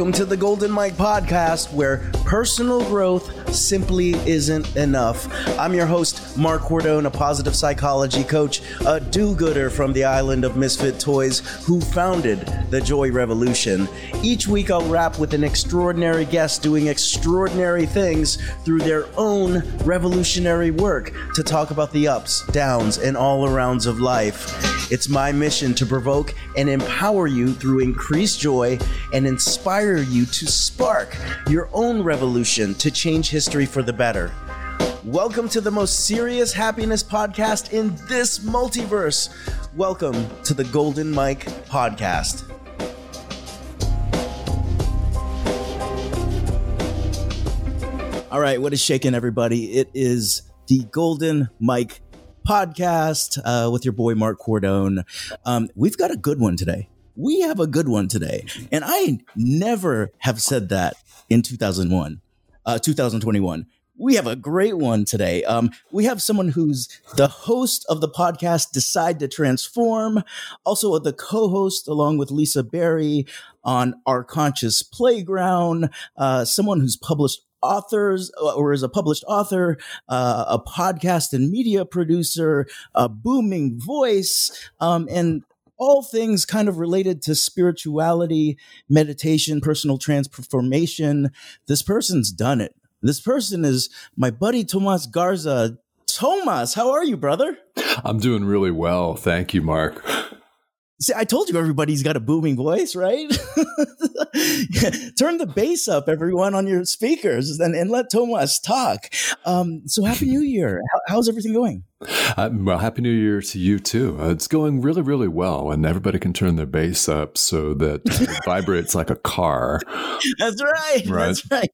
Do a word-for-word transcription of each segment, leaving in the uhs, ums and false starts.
Welcome to the Golden Mike Podcast, where personal growth simply isn't enough. I'm your host, Mark Cordone, a positive psychology coach, a do-gooder from the island of misfit toys who founded the Joy Revolution. Each week I'll wrap with an extraordinary guest doing extraordinary things through their own revolutionary work to talk about the ups, downs, and all-arounds of life. It's my mission to provoke and empower you through increased joy and inspire you to spark your own revolution to change history for the better. Welcome to the most serious happiness podcast in this multiverse. Welcome to the Golden Mike Podcast. All right, what is shaking, everybody? It is the Golden Mike Podcast uh, with your boy Mark Cordone. Um, we've got a good one today. We have a good one today, and I never have said that in two thousand one, uh, two thousand twenty-one. We have a great one today. Um, we have someone who's the host of the podcast Decide to Transform, also the co-host along with Lisa Berry on Our Conscious Playground, uh, someone who's published authors or is a published author, uh, a podcast and media producer, a booming voice, um, and all things kind of related to spirituality, meditation, personal transformation. This person's done it. This person is my buddy, Tomas Garza. Tomas, how are you, brother? I'm doing really well. Thank you, Mark. See, I told you everybody's got a booming voice, right? Turn the bass up, everyone, on your speakers and, and let Tomas talk. Um, so happy New Year. How, how's everything going? Uh, well, happy New Year to you, too. Uh, it's going really, really well. And everybody can turn their bass up so that it vibrates like a car. That's right. Right. That's right.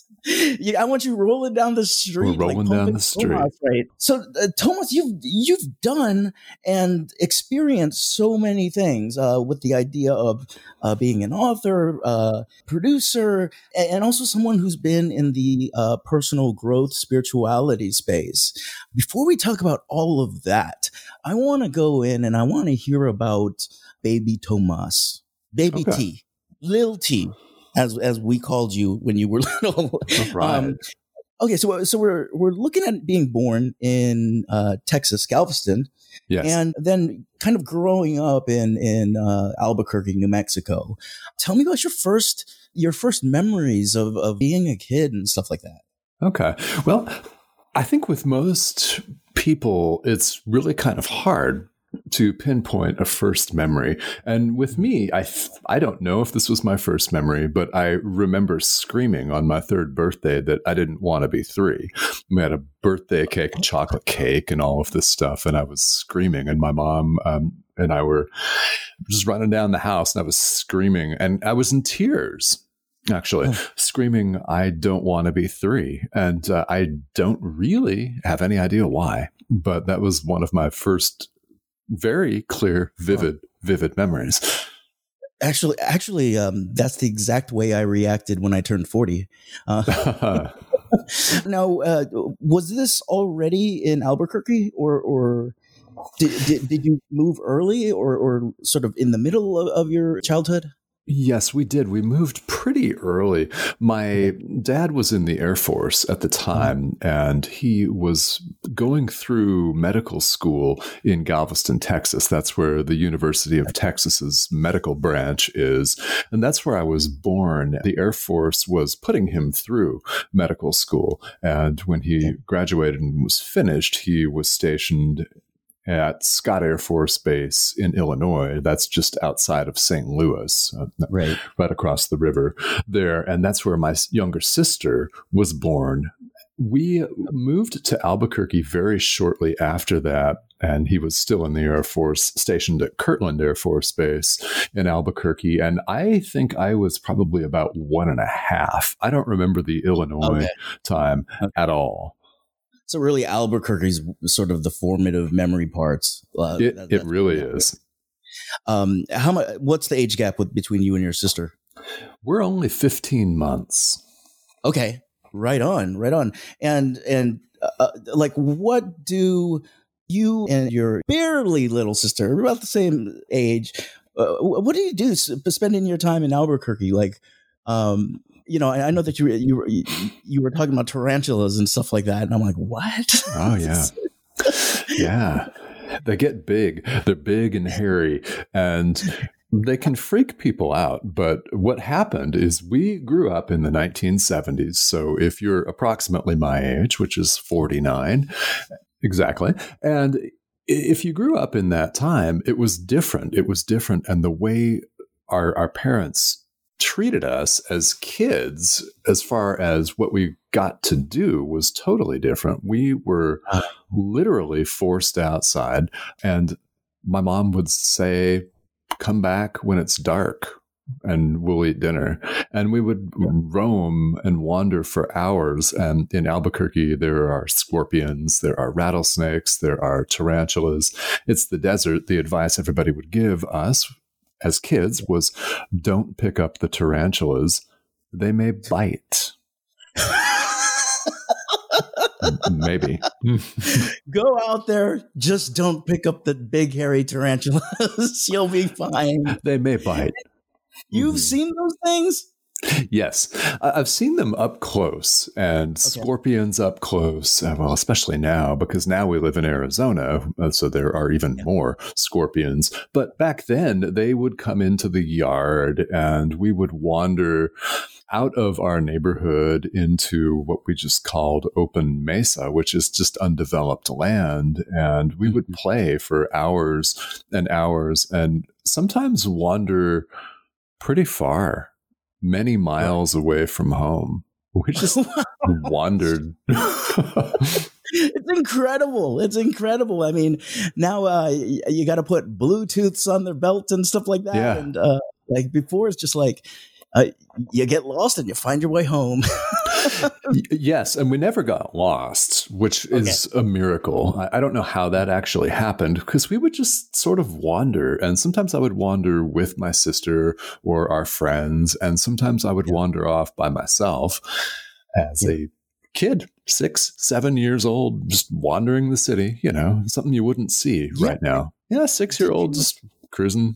Yeah, I want you rolling down the street. We're rolling like down the street. Tomas, right? So, uh, Tomas, you've you've done and experienced so many things uh, with the idea of uh, being an author, uh, producer, and also someone who's been in the uh, personal growth spirituality space. Before we talk about all of that, I want to go in and I want to hear about Baby Tomas, Baby Okay. T, Lil T. As as we called you when you were little. Right. Um, okay, so so we're we're looking at being born in uh, Texas, Galveston, Yes. and then kind of growing up in in uh, Albuquerque, New Mexico. Tell me about your first your first memories of of being a kid and stuff like that. Okay. Well, I think with most people, it's really kind of hard to pinpoint a first memory. And with me, I th- I don't know if this was my first memory, but I remember screaming on my third birthday that I didn't want to be three. We had a birthday cake and chocolate cake and all of this stuff, and I was screaming, and my mom um, and I were just running down the house, and I was screaming, and I was in tears. Actually, oh. screaming, I don't want to be three. And uh, I don't really have any idea why, but that was one of my first very clear, vivid, vivid memories. Actually, actually, um, that's the exact way I reacted when I turned forty. Uh, now, uh, was this already in Albuquerque, or or did did, did you move early, or or sort of in the middle of, of your childhood? Yes, we did. We moved pretty early. My dad was in the Air Force at the time, and he was going through medical school in Galveston, Texas. That's where the University of Texas's medical branch is. And that's where I was born. The Air Force was putting him through medical school. And when he graduated and was finished, he was stationed at Scott Air Force Base in Illinois. That's just outside of Saint Louis, uh, right. right across the river there. And that's where my younger sister was born. We moved to Albuquerque very shortly after that, and he was still in the Air Force, stationed at Kirtland Air Force Base in Albuquerque. And I think I was probably about one and a half. I don't remember the Illinois okay. time okay. at all. So really, Albuquerque's sort of the formative memory parts. Uh, it that, it really is. Um, how much? What's the age gap with, between you and your sister? We're only fifteen months. Okay, right on, right on. And and uh, like, what do you and your barely little sister, about the same age, uh, what do you do spending your time in Albuquerque? Like, Um, you know, I, I know that you, you were, you were talking about tarantulas and stuff like that. And I'm like, what? Oh yeah. Yeah. They get big. They're big and hairy, and they can freak people out. But what happened is we grew up in the nineteen seventies. So if you're approximately my age, which is forty-nine, exactly. And if you grew up in that time, it was different. It was different. And the way our, our parents treated us as kids, as far as what we got to do, was totally different. We were literally forced outside, and my mom would say, come back when it's dark and we'll eat dinner. And we would yeah. roam and wander for hours. And in Albuquerque, there are scorpions, there are rattlesnakes, there are tarantulas. It's the desert. The advice everybody would give us as kids was, don't pick up the tarantulas. They may bite. Maybe. Go out there, just don't pick up the big hairy tarantulas. You'll be fine. They may bite. You've mm-hmm. seen those things? Yes. I've seen them up close, and okay. scorpions up close. Well, especially now, because now we live in Arizona, so there are even yeah. more scorpions. But back then, they would come into the yard, and we would wander out of our neighborhood into what we just called open mesa, which is just undeveloped land. And we would play for hours and hours, and sometimes wander pretty far, many miles away from home. We just wandered. It's incredible. It's incredible. I mean, now uh, you got to put Bluetooths on their belt and stuff like that. Yeah. And uh, like before, it's just like, Uh, you get lost and you find your way home. Yes, and we never got lost, which is okay. a miracle. I, I don't know how that actually happened, because we would just sort of wander. And sometimes I would wander with my sister or our friends, and sometimes I would yeah. wander off by myself as yeah. a kid, six, seven years old, just wandering the city, you know, something you wouldn't see yeah. right now. Yeah, six-year-old just cruising.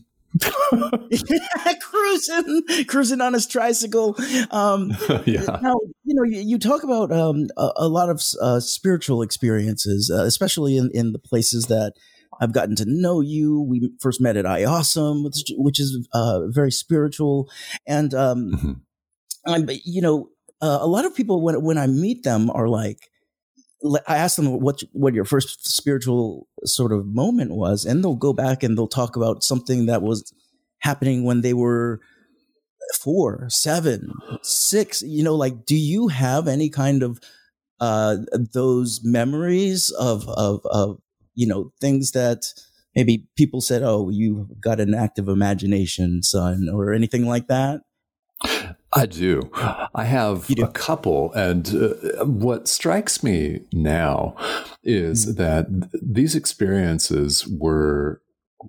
cruising cruising on his tricycle. Um yeah. Now, you know, you, you talk about um a, a lot of uh, spiritual experiences, uh, especially in, in the places that I've gotten to know you. We first met at iAwesome, which, which is uh, very spiritual. And um mm-hmm. I'm, you know, uh, a lot of people, when when I meet them, are like, I ask them what what your first spiritual sort of moment was, and they'll go back and they'll talk about something that was happening when they were four, seven, six. You know, like, do you have any kind of uh, those memories of of of you know, things that maybe people said, "Oh, you got an active imagination, son," or anything like that? I do. I have do. a couple. And uh, what strikes me now is mm-hmm. that th- these experiences were,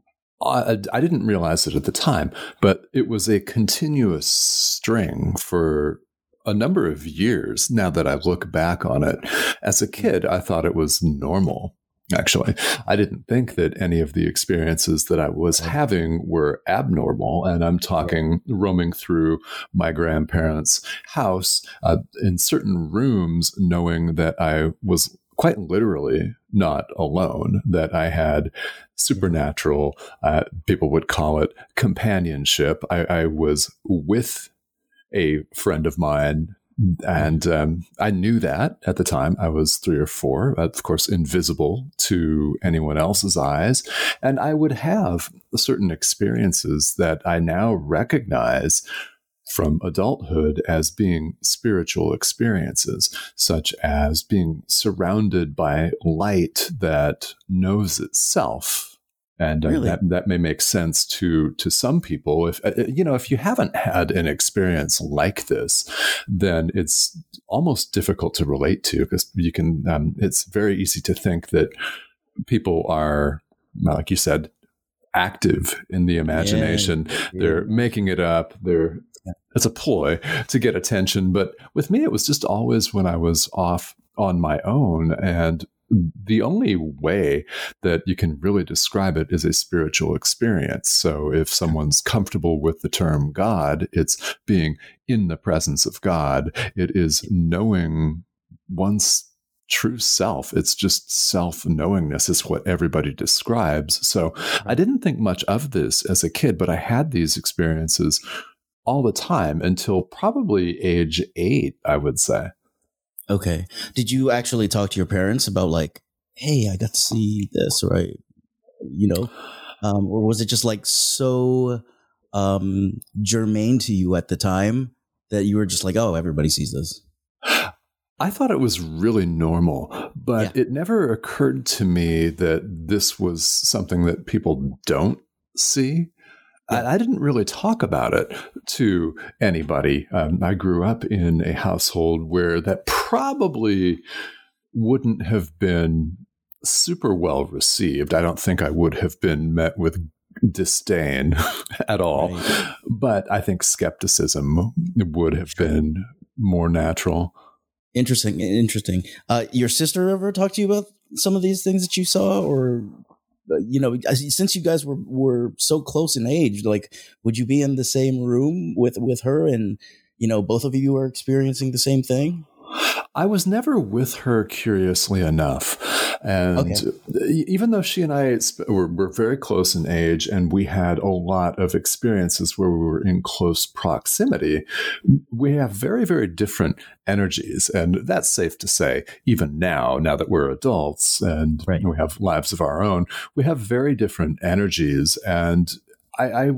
I, I didn't realize it at the time, but it was a continuous string for a number of years. Now that I look back on it, as a kid, I thought it was normal. Actually, I didn't think that any of the experiences that I was having were abnormal. And I'm talking roaming through my grandparents' house uh, in certain rooms, knowing that I was quite literally not alone, that I had supernatural, uh, people would call it companionship. I, I was with a friend of mine. And um, I knew that at the time. I was three or four, of course, invisible to anyone else's eyes. And I would have certain experiences that I now recognize from adulthood as being spiritual experiences, such as being surrounded by light that knows itself. And uh, really? that, that may make sense to to some people. If uh, you know, if you haven't had an experience like this, then it's almost difficult to relate to, because you can. Um, it's very easy to think that people are, like you said, active in the imagination. Yeah, yeah. They're making it up. They're it's a ploy to get attention. But with me, it was just always when I was off on my own, and the only way that you can really describe it is a spiritual experience. So if someone's comfortable with the term God, it's being in the presence of God. It is knowing one's true self. It's just self-knowingness is what everybody describes. So I didn't think much of this as a kid, but I had these experiences all the time until probably age eight, I would say. Okay. Did you actually talk to your parents about like, hey, I got to see this, right? You know, um, or was it just like so um, germane to you at the time that you were just like, oh, everybody sees this? I thought it was really normal, but yeah. It never occurred to me that this was something that people don't see. Yeah. I didn't really talk about it to anybody. Um, I grew up in a household where that probably wouldn't have been super well received. I don't think I would have been met with disdain at all. Right. But I think skepticism would have been more natural. Interesting. Interesting. Uh, your sister ever talked to you about some of these things that you saw, or? You know, since you guys were, were so close in age, like, would you be in the same room with, with her and, you know, both of you are experiencing the same thing? I was never with her, curiously enough. And okay. Even though she and I were, were very close in age and we had a lot of experiences where we were in close proximity, we have very, very different energies. And that's safe to say, even now, now that we're adults and right. we have lives of our own, we have very different energies. And I, I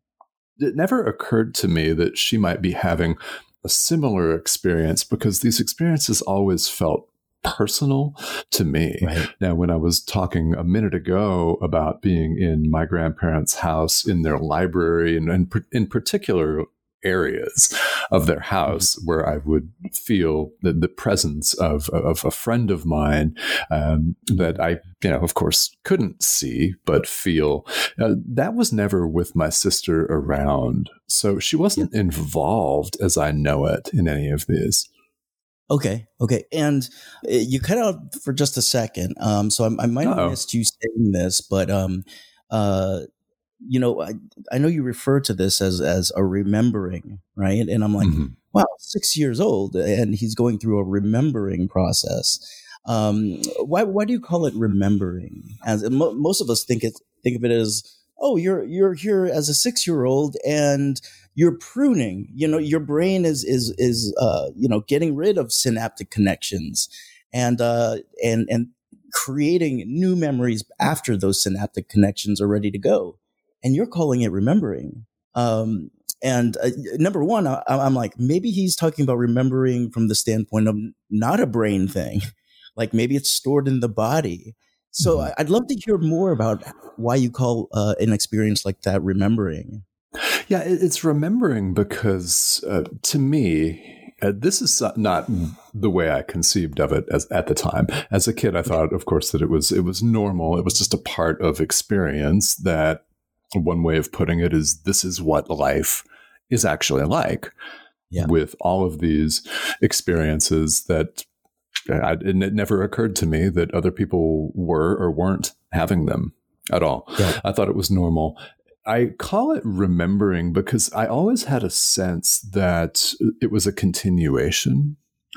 it never occurred to me that she might be having a similar experience, because these experiences always felt personal to me. Right. Now, when I was talking a minute ago about being in my grandparents' house, in their library, and, and in particular areas of their house mm-hmm. where I would feel the, the presence of, of a friend of mine um, that I, you know, of course, couldn't see, but feel, uh, that was never with my sister around. So she wasn't yeah. involved as I know it in any of these. Okay. Okay. And you cut out for just a second. Um, so I, I might Uh-oh. have missed you saying this, but, um, uh, you know, I, I know you refer to this as, as a remembering, right? And I'm like, mm-hmm. wow, six years old and he's going through a remembering process. Um, why, why do you call it remembering? As mo- most of us think it, think of it as, oh, you're, you're here as a six year old and you're pruning, you know, your brain is, is, is, uh, you know, getting rid of synaptic connections and, uh, and, and creating new memories after those synaptic connections are ready to go. And you're calling it remembering. Um, and uh, number one, I, I'm like, maybe he's talking about remembering from the standpoint of not a brain thing. Like maybe it's stored in the body. So mm-hmm. I'd love to hear more about why you call uh, an experience like that remembering. Yeah, it's remembering because uh, to me, uh, this is not the way I conceived of it as at the time. As a kid, I thought, of course, that it was it was normal. It was just a part of experience. That one way of putting it is this is what life is actually like, yeah. with all of these experiences that I, it never occurred to me that other people were or weren't having them at all. Yeah. I thought it was normal. I call it remembering because I always had a sense that it was a continuation.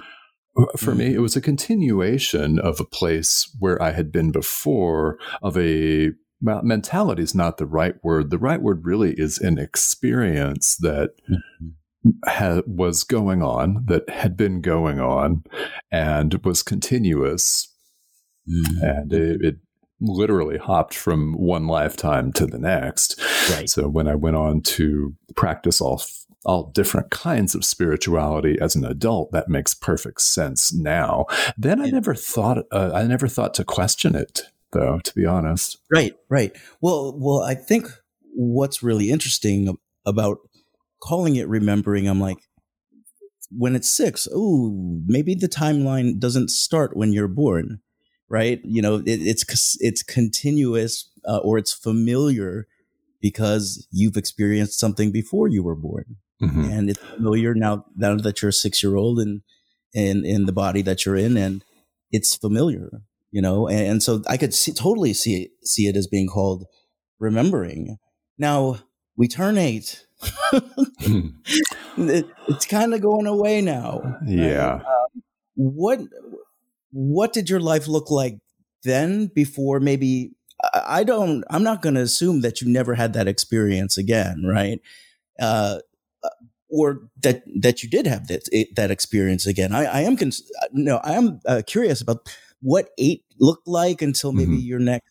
For mm. me, it was a continuation of a place where I had been before, of a, well, mentality is not the right word. The right word really is an experience that mm-hmm. ha- was going on, that had been going on, and was continuous. Mm. And it, it literally hopped from one lifetime to the next. Right. So when I went on to practice all all different kinds of spirituality as an adult, that makes perfect sense now. Then I never thought uh, I never thought to question it, though, to be honest. Right, right. Well, well, I think what's really interesting about calling it remembering, I'm like, when it's six, oh, maybe the timeline doesn't start when you're born. Right. You know, it, it's it's continuous uh, or it's familiar because you've experienced something before you were born. Mm-hmm. And it's familiar now, now that you're a six year old and in, in the body that you're in. And it's familiar, you know, and, and so I could see, totally see it, see it as being called remembering. Now we turn eight. it, it's kind of going away now. Yeah. Right? Um, what what did your life look like then? Before maybe I don't. I'm not going to assume that you never had that experience again, right? Uh, or that that you did have that that experience again. I, I am cons- no, I am uh, curious about what eight looked like until maybe mm-hmm. your next.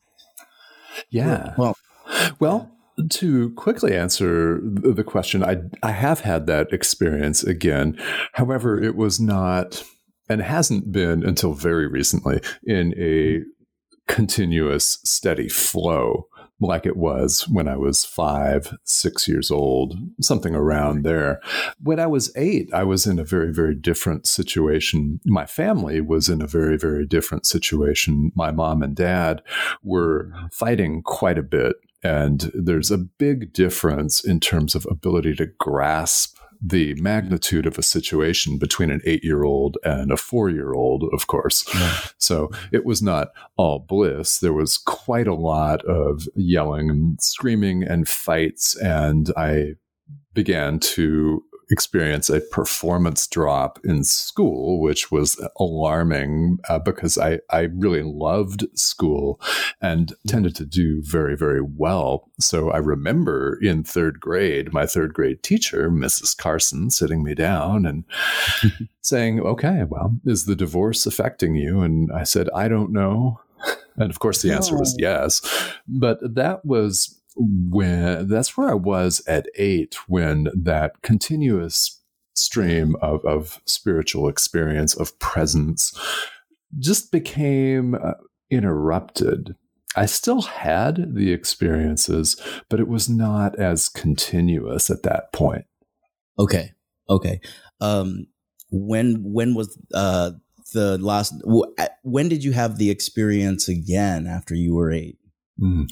Yeah. Well, well, to quickly answer the question, I I have had that experience again. However, it was not, and hasn't been until very recently, in a continuous, steady flow like it was when I was five, six years old, something around there. When I was eight, I was in a very, very different situation. My family was in a very, very different situation. My mom and dad were fighting quite a bit, and there's a big difference in terms of ability to grasp the magnitude of a situation between an eight-year-old and a four-year-old, of course. Yeah. So it was not all bliss. There was quite a lot of yelling and screaming and fights, and I began to experience a performance drop in school, which was alarming uh, because I, I really loved school and tended to do very, very well. So I remember in third grade, my third grade teacher, Missus Carson, sitting me down and saying, okay, well, is the divorce affecting you? And I said, I don't know. And of course, the answer was yes. But that was when that's where I was at eight, when that continuous stream of, of spiritual experience, of presence, just became uh, interrupted. I still had the experiences, but it was not as continuous at that point. Okay. Okay. Um, when, when was, uh, the last, when did you have the experience again after you were eight? Mm.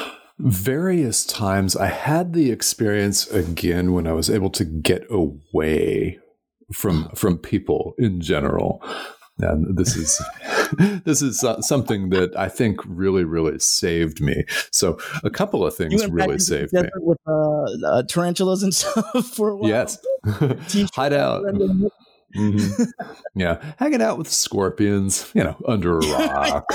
Various times. I had the experience again when I was able to get away from from people in general. And this is this is something that I think really, really saved me. So a couple of things really saved me. With uh, uh, tarantulas and stuff for a while. Yes, hide out. Mm-hmm. Yeah, hanging out with scorpions, you know, under a rock.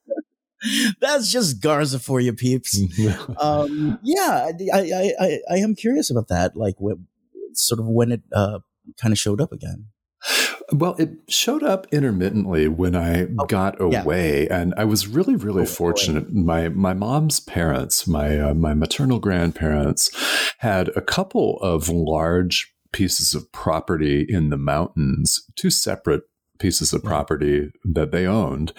That's just Garza for you, peeps. um, yeah, I, I, I, I am curious about that. Like, what, sort of when it uh, kind of showed up again. Well, it showed up intermittently when I oh, got away, yeah. and I was really, really oh, fortunate. Boy. My my mom's parents, my uh, my maternal grandparents, had a couple of large pieces of property in the mountains, two separate pieces of property that they owned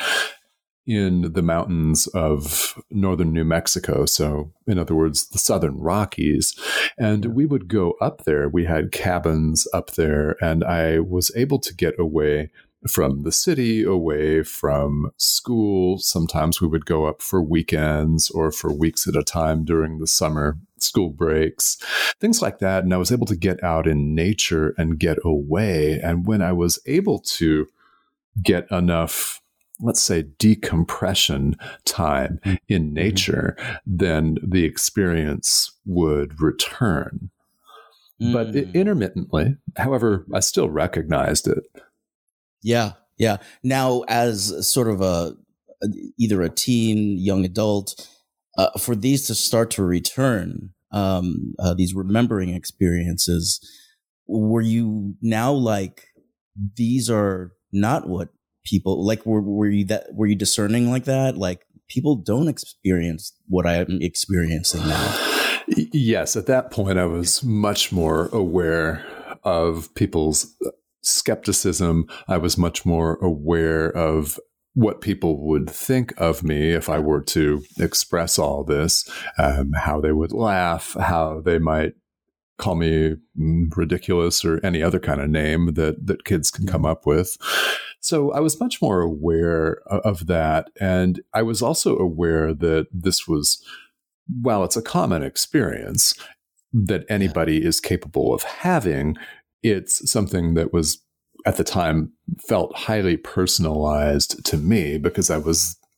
in the mountains of northern New Mexico. So, in other words, the Southern Rockies. And we would go up there. We had cabins up there, and I was able to get away from the city, away from school. Sometimes we would go up for weekends or for weeks at a time during the summer school breaks, things like that. And I was able to get out in nature and get away. And when I was able to get enough, let's say, decompression time in nature, mm-hmm. then the experience would return. Mm. But it, intermittently, however, I still recognized it. Yeah, yeah. Now, as sort of a either a teen, young adult, uh, for these to start to return, um, uh, these remembering experiences, were you now like, these are not what people like? Were were you that? Were you discerning like that? Like, people don't experience what I'm experiencing now. Yes, at that point, I was much more aware of people's skepticism. I was much more aware of what people would think of me if I were to express all this, um, how they would laugh, how they might call me ridiculous or any other kind of name that, that kids can come up with. So I was much more aware of that. And I was also aware that this was, while it's a common experience that anybody is capable of having, it's something that was, at the time, felt highly personalized to me because I was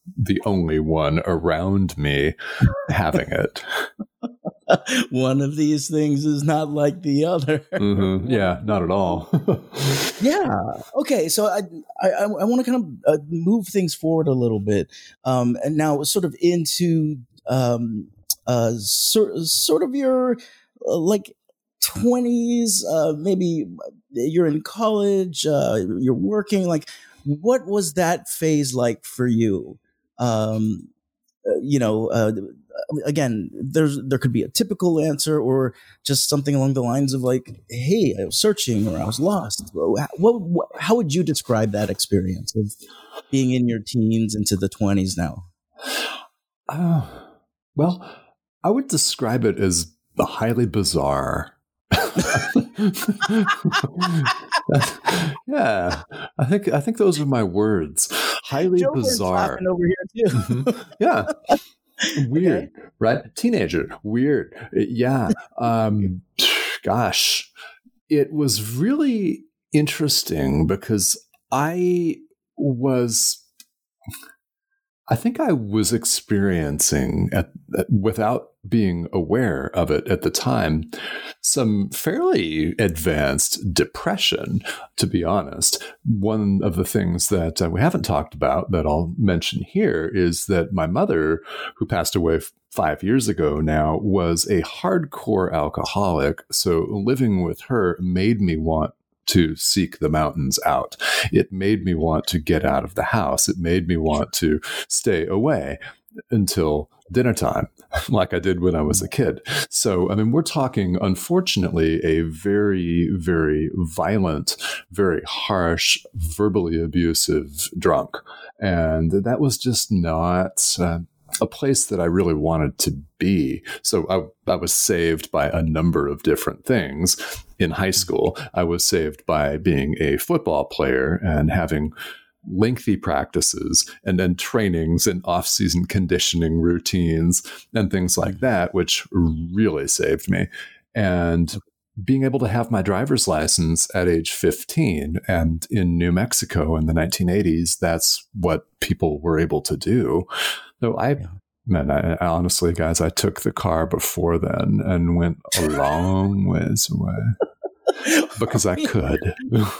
the only one around me having it. One of these things is not like the other. Mm-hmm. Yeah, not at all. Yeah. Okay. So I I, I want to kind of uh, move things forward a little bit, um, and now sort of into um, uh, sort sort of your uh, like twenties. Uh, maybe you're in college. Uh, you're working. Like, what was that phase like for you? Um, uh, you know. Uh, Again, there's there could be a typical answer or just something along the lines of like, "Hey, I was searching or I was lost." What, what, how would you describe that experience of being in your teens into the twenties now? Uh, well, I would describe it as highly bizarre. Yeah, I think I think those are my words. Highly Joe bizarre. Over here too. Mm-hmm. Yeah. Weird, okay. Right? Teenager, weird. Yeah. Um, gosh, it was really interesting because I was, I think I was experiencing, at, at, without being aware of it at the time, some fairly advanced depression, to be honest. One of the things that uh, we haven't talked about that I'll mention here is that my mother, who passed away f- five years ago now, was a hardcore alcoholic. So living with her made me want to seek the mountains out. It made me want to get out of the house. It made me want to stay away until dinner time, like I did when I was a kid. So, I mean, we're talking, unfortunately, a very, very violent, very harsh, verbally abusive drunk. And that was just not uh, a place that I really wanted to be. So I, I was saved by a number of different things. In high school, I was saved by being a football player and having lengthy practices and then trainings and off-season conditioning routines and things like that, which really saved me. And being able to have my driver's license at age fifteen, and in New Mexico in the nineteen eighties, that's what people were able to do. So I, yeah. man, I, I honestly, guys, I took the car before then and went a long ways away because I could.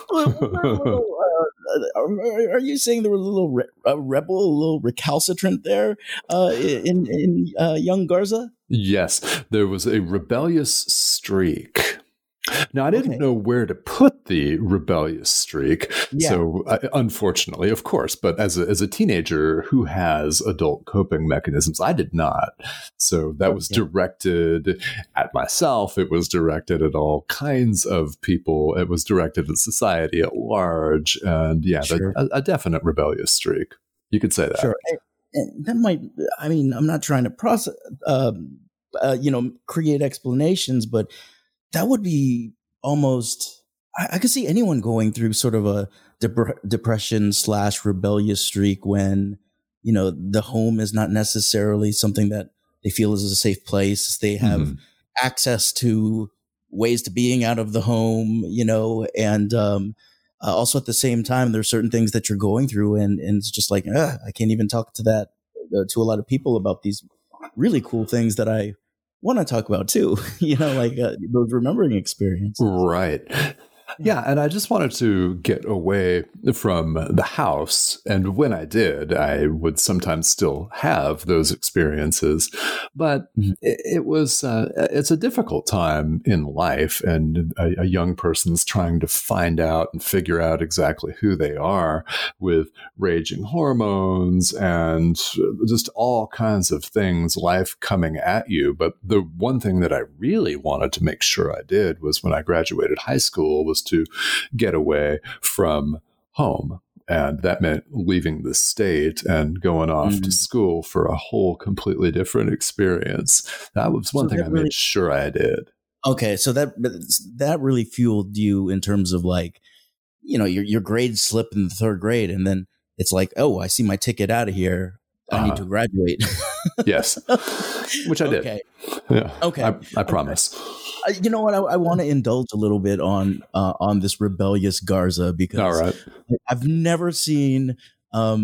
Are you saying there was a little re- a rebel, a little recalcitrant there uh, in in uh, young Garza? Yes, there was a rebellious streak. Now, I didn't okay. know where to put the rebellious streak. Yeah. So, uh, unfortunately, of course, but as a, as a teenager who has adult coping mechanisms, I did not. So that was directed at myself. It was directed at all kinds of people. It was directed at society at large. And yeah, sure. the, a, a definite rebellious streak. You could say that. Sure. And, and that might, I mean, I'm not trying to process, um, uh, you know, create explanations, but that would be almost, I, I could see anyone going through sort of a dep- depression slash rebellious streak when, you know, the home is not necessarily something that they feel is a safe place. They have mm-hmm. access to ways to being out of the home, you know, and um, uh, also at the same time, there's certain things that you're going through and, and it's just like, uh, I can't even talk to that, uh, to a lot of people about these really cool things that I want to talk about too, you know, like uh, those remembering experiences. Right. Yeah, and I just wanted to get away from the house. And when I did, I would sometimes still have those experiences. But it, it was, uh, it's a difficult time in life. And a, a young person's trying to find out and figure out exactly who they are with raging hormones and just all kinds of things, life coming at you. But the one thing that I really wanted to make sure I did was when I graduated high school was to get away from home. And that meant leaving the state and going off mm. to school for a whole completely different experience. That was one so thing I really, made sure I did. Okay. So that, that really fueled you in terms of like, you know, your, your grades slip in the third grade and then it's like, oh, I see my ticket out of here. I uh-huh. need to graduate. Yes. Which I did. Okay. Yeah. Okay. I, I promise. Okay. You know what? I, I want to indulge a little bit on uh, on this rebellious Garza because All right. I've never seen um,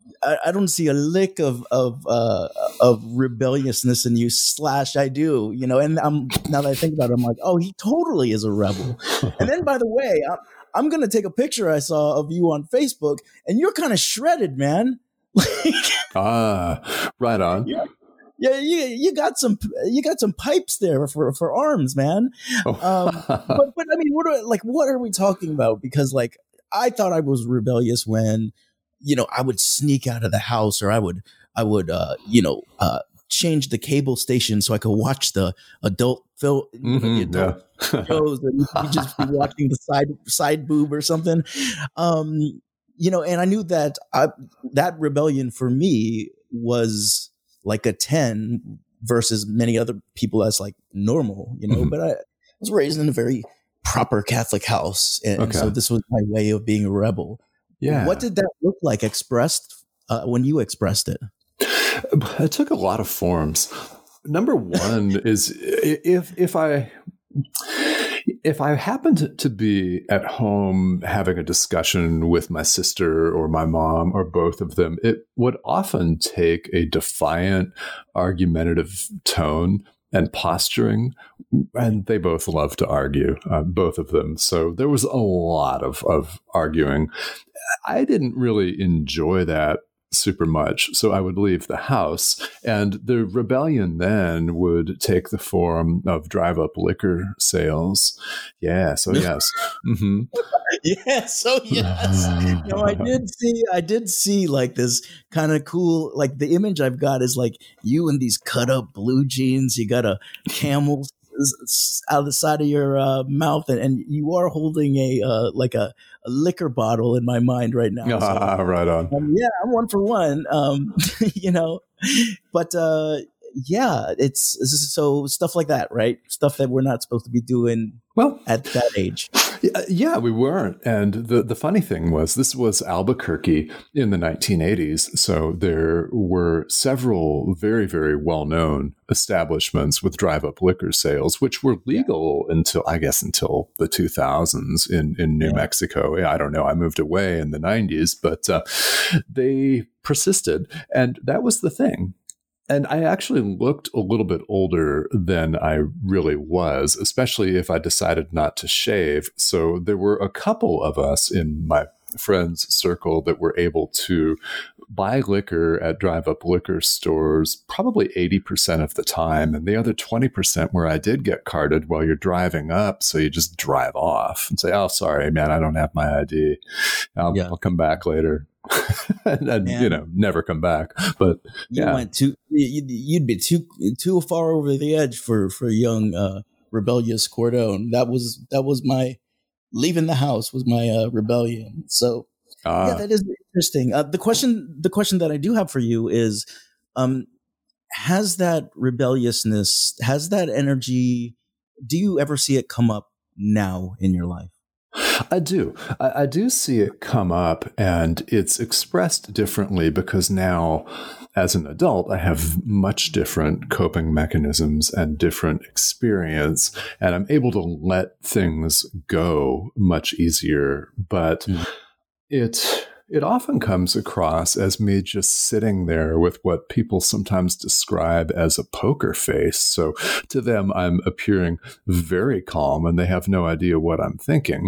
I, I don't see a lick of of uh, of rebelliousness in you. Slash, I do, you know. And I'm now that I think about it, I'm like, oh, he totally is a rebel. And then, by the way, I'm, I'm gonna take a picture I saw of you on Facebook, and you're kind of shredded, man. Ah, right on. Yeah. Yeah, you you got some you got some pipes there for, for arms, man. Oh. um, but but I mean, what are like what are we talking about? Because like I thought I was rebellious when, you know, I would sneak out of the house, or I would I would uh, you know uh, change the cable station so I could watch the adult film, Mm-hmm, the adult yeah. shows, and you could just be watching the side side boob or something. Um, you know, and I knew that I, that rebellion for me was like a ten versus many other people as like normal, you know, mm-hmm. but I was raised in a very proper Catholic house. And okay. so this was my way of being a rebel. Yeah. What did that look like expressed uh, when you expressed it? It took a lot of forms. Number one is if, if I, if I happened to be at home having a discussion with my sister or my mom or both of them, it would often take a defiant, argumentative tone and posturing. And they both love to argue, uh, both of them. So there was a lot of, of arguing. I didn't really enjoy that super much. So I would leave the house, and the rebellion then would take the form of drive up liquor sales. Yeah. So yes. Mm-hmm. Yeah. So yes. You know, I did see, I did see like this kind of cool, like the image I've got is like you in these cut up blue jeans. You got a camel out of the side of your uh, mouth, and, and you are holding a uh, like a, a liquor bottle in my mind right now. Ah, so, right on. Um, yeah, I'm one for one. Um, you know, but uh, yeah, it's, it's so stuff like that, right? Stuff that we're not supposed to be doing. Well, at that age. Yeah, we weren't. And the, the funny thing was, this was Albuquerque in the nineteen eighties. So there were several very, very well-known establishments with drive-up liquor sales, which were legal yeah. until, I guess, until the two thousands in, in New yeah. Mexico. I don't know. I moved away in the nineties, but uh, they persisted. And that was the thing. And I actually looked a little bit older than I really was, especially if I decided not to shave. So there were a couple of us in my friends' circle that were able to buy liquor at drive-up liquor stores probably eighty percent of the time. And the other twenty percent where I did get carded while you're driving up. So you just drive off and say, oh, sorry, man, I don't have my I D. I'll, yeah. I'll come back later. and, and you know, never come back. But you yeah. went too. You'd be too too far over the edge for for young uh, rebellious Cordone. That was that was my leaving the house was my uh, rebellion. So uh, yeah, that is interesting. Uh, the question the question that I do have for you is, um, has that rebelliousness, has that energy? Do you ever see it come up now in your life? I do. I, I do see it come up, and it's expressed differently because now, as an adult, I have much different coping mechanisms and different experience, and I'm able to let things go much easier. But mm. it... It often comes across as me just sitting there with what people sometimes describe as a poker face. So to them, I'm appearing very calm and they have no idea what I'm thinking.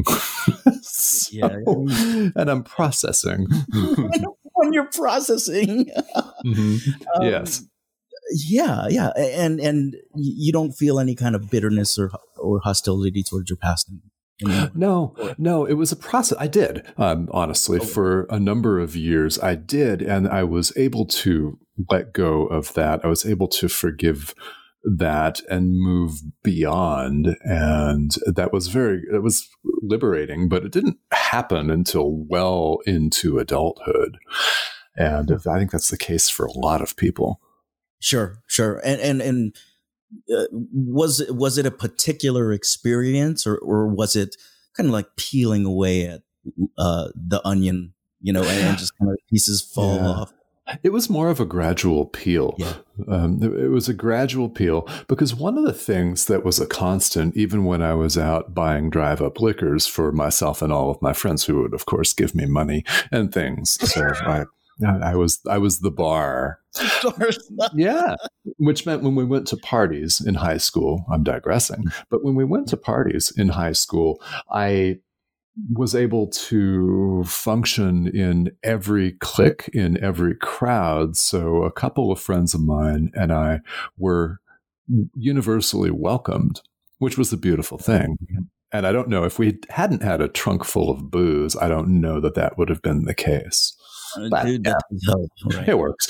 so, yeah, I mean, and I'm processing. When you're processing. mm-hmm. um, yes. Yeah, yeah. And and you don't feel any kind of bitterness or or hostility towards your past. No, no, it was a process. I did, um, honestly, okay. for a number of years. I did, and I was able to let go of that. I was able to forgive that and move beyond. And that was very, it was liberating, but it didn't happen until well into adulthood. And I think that's the case for a lot of people. Sure, sure. And, and, and, Uh, was it was it a particular experience, or or was it kind of like peeling away at uh, the onion, you know, and, and just kind of pieces fall yeah. off? It was more of a gradual peel. Yeah. Um, it, it was a gradual peel because one of the things that was a constant, even when I was out buying drive-up liquors for myself and all of my friends, who would, of course, give me money and things. So I I was I was the bar. Yeah. Which meant when we went to parties in high school, I'm digressing, but when we went to parties in high school, I was able to function in every clique, in every crowd. So a couple of friends of mine and I were universally welcomed, which was a beautiful thing. And I don't know, if we hadn't had a trunk full of booze, I don't know that that would have been the case. But, Dude, that yeah, help, right? It works.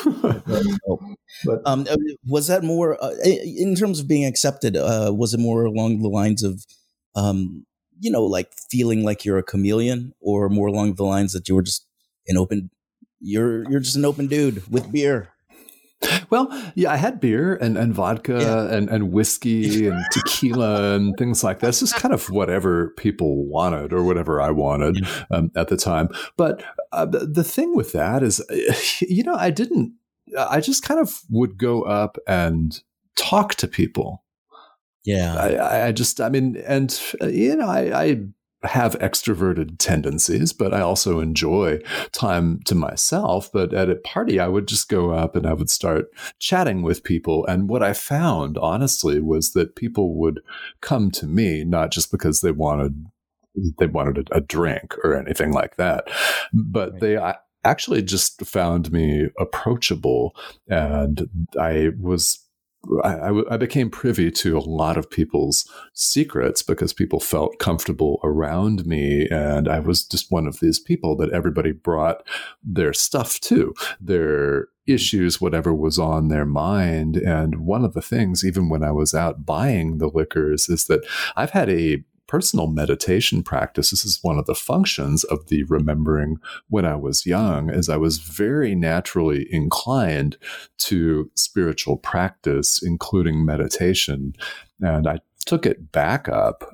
But, um, was that more, uh, in terms of being accepted, uh, was it more along the lines of, um, you know, like feeling like you're a chameleon, or more along the lines that you were just an open, you're you're just an open dude with beer? Well, yeah, I had beer and, and vodka yeah. and, and whiskey and tequila and things like that. It's just kind of whatever people wanted or whatever I wanted yeah. um, at the time. But uh, the, the thing with that is, you know, I didn't, I just kind of would go up and talk to people. Yeah. I, I just, I mean, and, uh, you know, I, I have extroverted tendencies, but I also enjoy time to myself. But at a party, I would just go up and I would start chatting with people. And what I found, honestly, was that people would come to me, not just because they wanted they wanted a, a drink or anything like that, but right. they I actually just found me approachable. And I was I, I became privy to a lot of people's secrets because people felt comfortable around me. And I was just one of these people that everybody brought their stuff to, their issues, whatever was on their mind. And one of the things, even when I was out buying the liquors, is that I've had a personal meditation practice. This is one of the functions of the remembering when I was young, as I was very naturally inclined to spiritual practice, including meditation. And I took it back up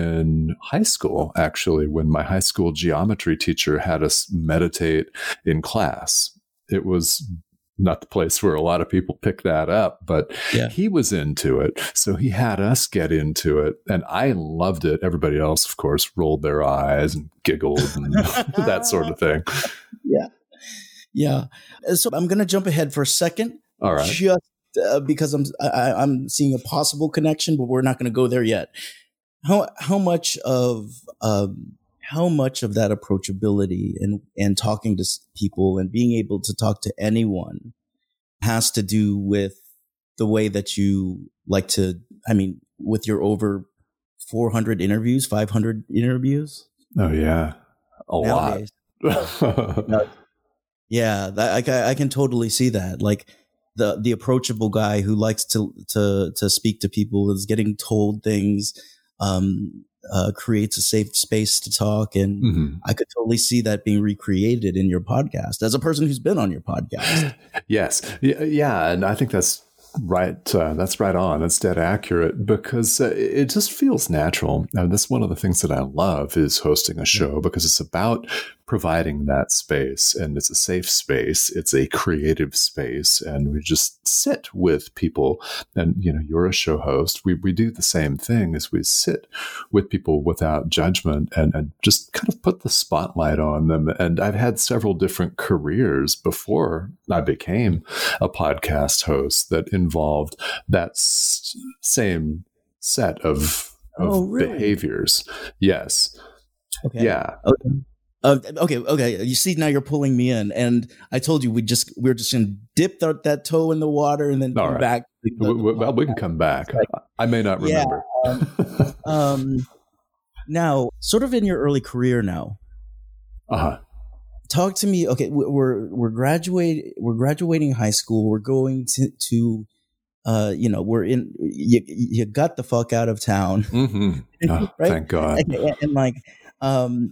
in high school, actually, when my high school geometry teacher had us meditate in class. It was not the place where a lot of people pick that up, but yeah. he was into it. So he had us get into it. And I loved it. Everybody else, of course, rolled their eyes and giggled and that sort of thing. Yeah. Yeah. So I'm going to jump ahead for a second. All right. Just uh, because I'm, I, I'm seeing a possible connection, but we're not going to go there yet. How, how much of, um, how much of that approachability and, and talking to people and being able to talk to anyone has to do with the way that you like to, I mean, with your over four hundred interviews, five hundred interviews? Oh, yeah. A nowadays. lot. Yeah, that, I, I can totally see that. Like the, the approachable guy who likes to, to, to speak to people is getting told things, um, Uh, creates a safe space to talk. And mm-hmm. I could totally see that being recreated in your podcast as a person who's been on your podcast. Yes. Yeah. And I think that's right. Uh, that's right on. It's dead accurate because uh, it just feels natural. And that's one of the things that I love is hosting a show yeah. because it's about providing that space, and it's a safe space. It's a creative space, and we just sit with people. And, you know, you're a show host. We we do the same thing as we sit with people without judgment and, and just kind of put the spotlight on them. And I've had several different careers before I became a podcast host that involved that s- same set of, of oh, really? behaviors. Yes. Okay. Yeah. Okay. Uh, okay, okay. You see, now you're pulling me in, and I told you we just we're just gonna dip that, that toe in the water and then All come right. back. The, the well, we can come back. Like, I may not remember. Yeah, um, um, now, sort of in your early career now. Uh huh. Talk to me. Okay, we're we're graduate we're graduating high school. We're going to to, uh, you know, we're in. You you got the fuck out of town. Mm-hmm. Oh, right? Thank God. And, and, and like, um.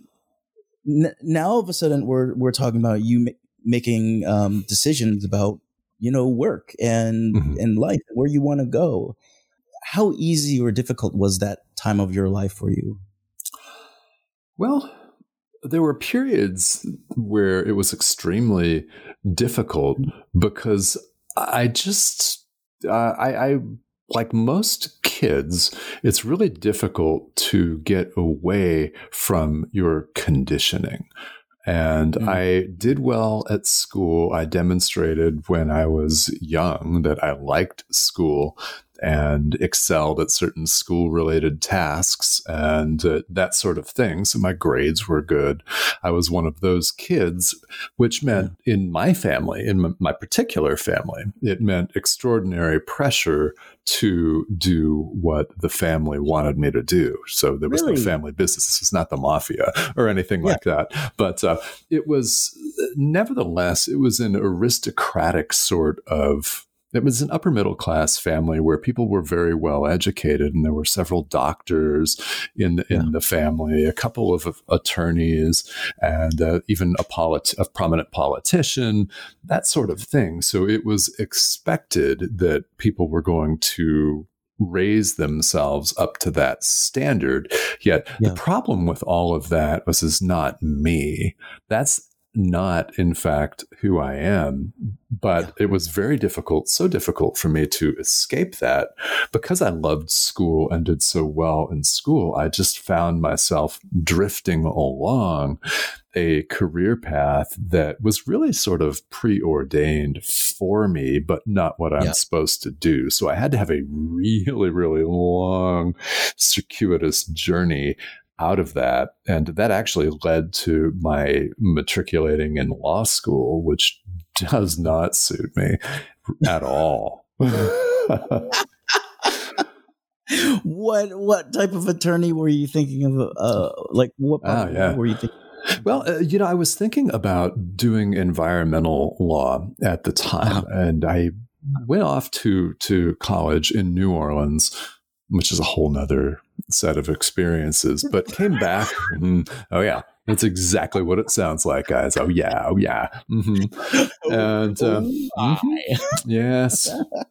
Now all of a sudden we're we're talking about you ma- making um, decisions about, you know, work and mm-hmm. and life, where you want to go. How easy or difficult was that time of your life for you? Well, there were periods where it was extremely difficult because I just uh, I, I like most kids, it's really difficult to get away from your conditioning. And Mm. I did well at school. I demonstrated when I was young that I liked school and excelled at certain school-related tasks and uh, that sort of thing. So my grades were good. I was one of those kids, which meant mm. in my family, in m- my particular family, it meant extraordinary pressure to do what the family wanted me to do. So there was Really? no family business. This was not the mafia or anything Yeah. like that. But uh, it was, nevertheless, it was an aristocratic sort of, it was an upper middle class family where people were very well educated, and there were several doctors in the, in Yeah. the family, a couple of attorneys, and uh, even a, polit- a prominent politician, that sort of thing. So it was expected that people were going to raise themselves up to that standard. Yet Yeah. the problem with all of that was is not me. That's not, in fact, who I am. But yeah. it was very difficult, so difficult for me to escape that. Because I loved school and did so well in school, I just found myself drifting along a career path that was really sort of preordained for me, but not what I'm yeah. supposed to do. So I had to have a really, really long, circuitous journey out of that. And that actually led to my matriculating in law school, which does not suit me at all. what what type of attorney were you thinking of? Uh, like what oh, yeah. were you thinking? Well, uh, you know, I was thinking about doing environmental law at the time, uh-huh. and I went off to to college in New Orleans, which is a whole nother set of experiences, but came back. mm, oh, yeah, that's exactly what it sounds like, guys. Oh, yeah. Oh, yeah. Mm-hmm. And uh, oh, mm-hmm. yes.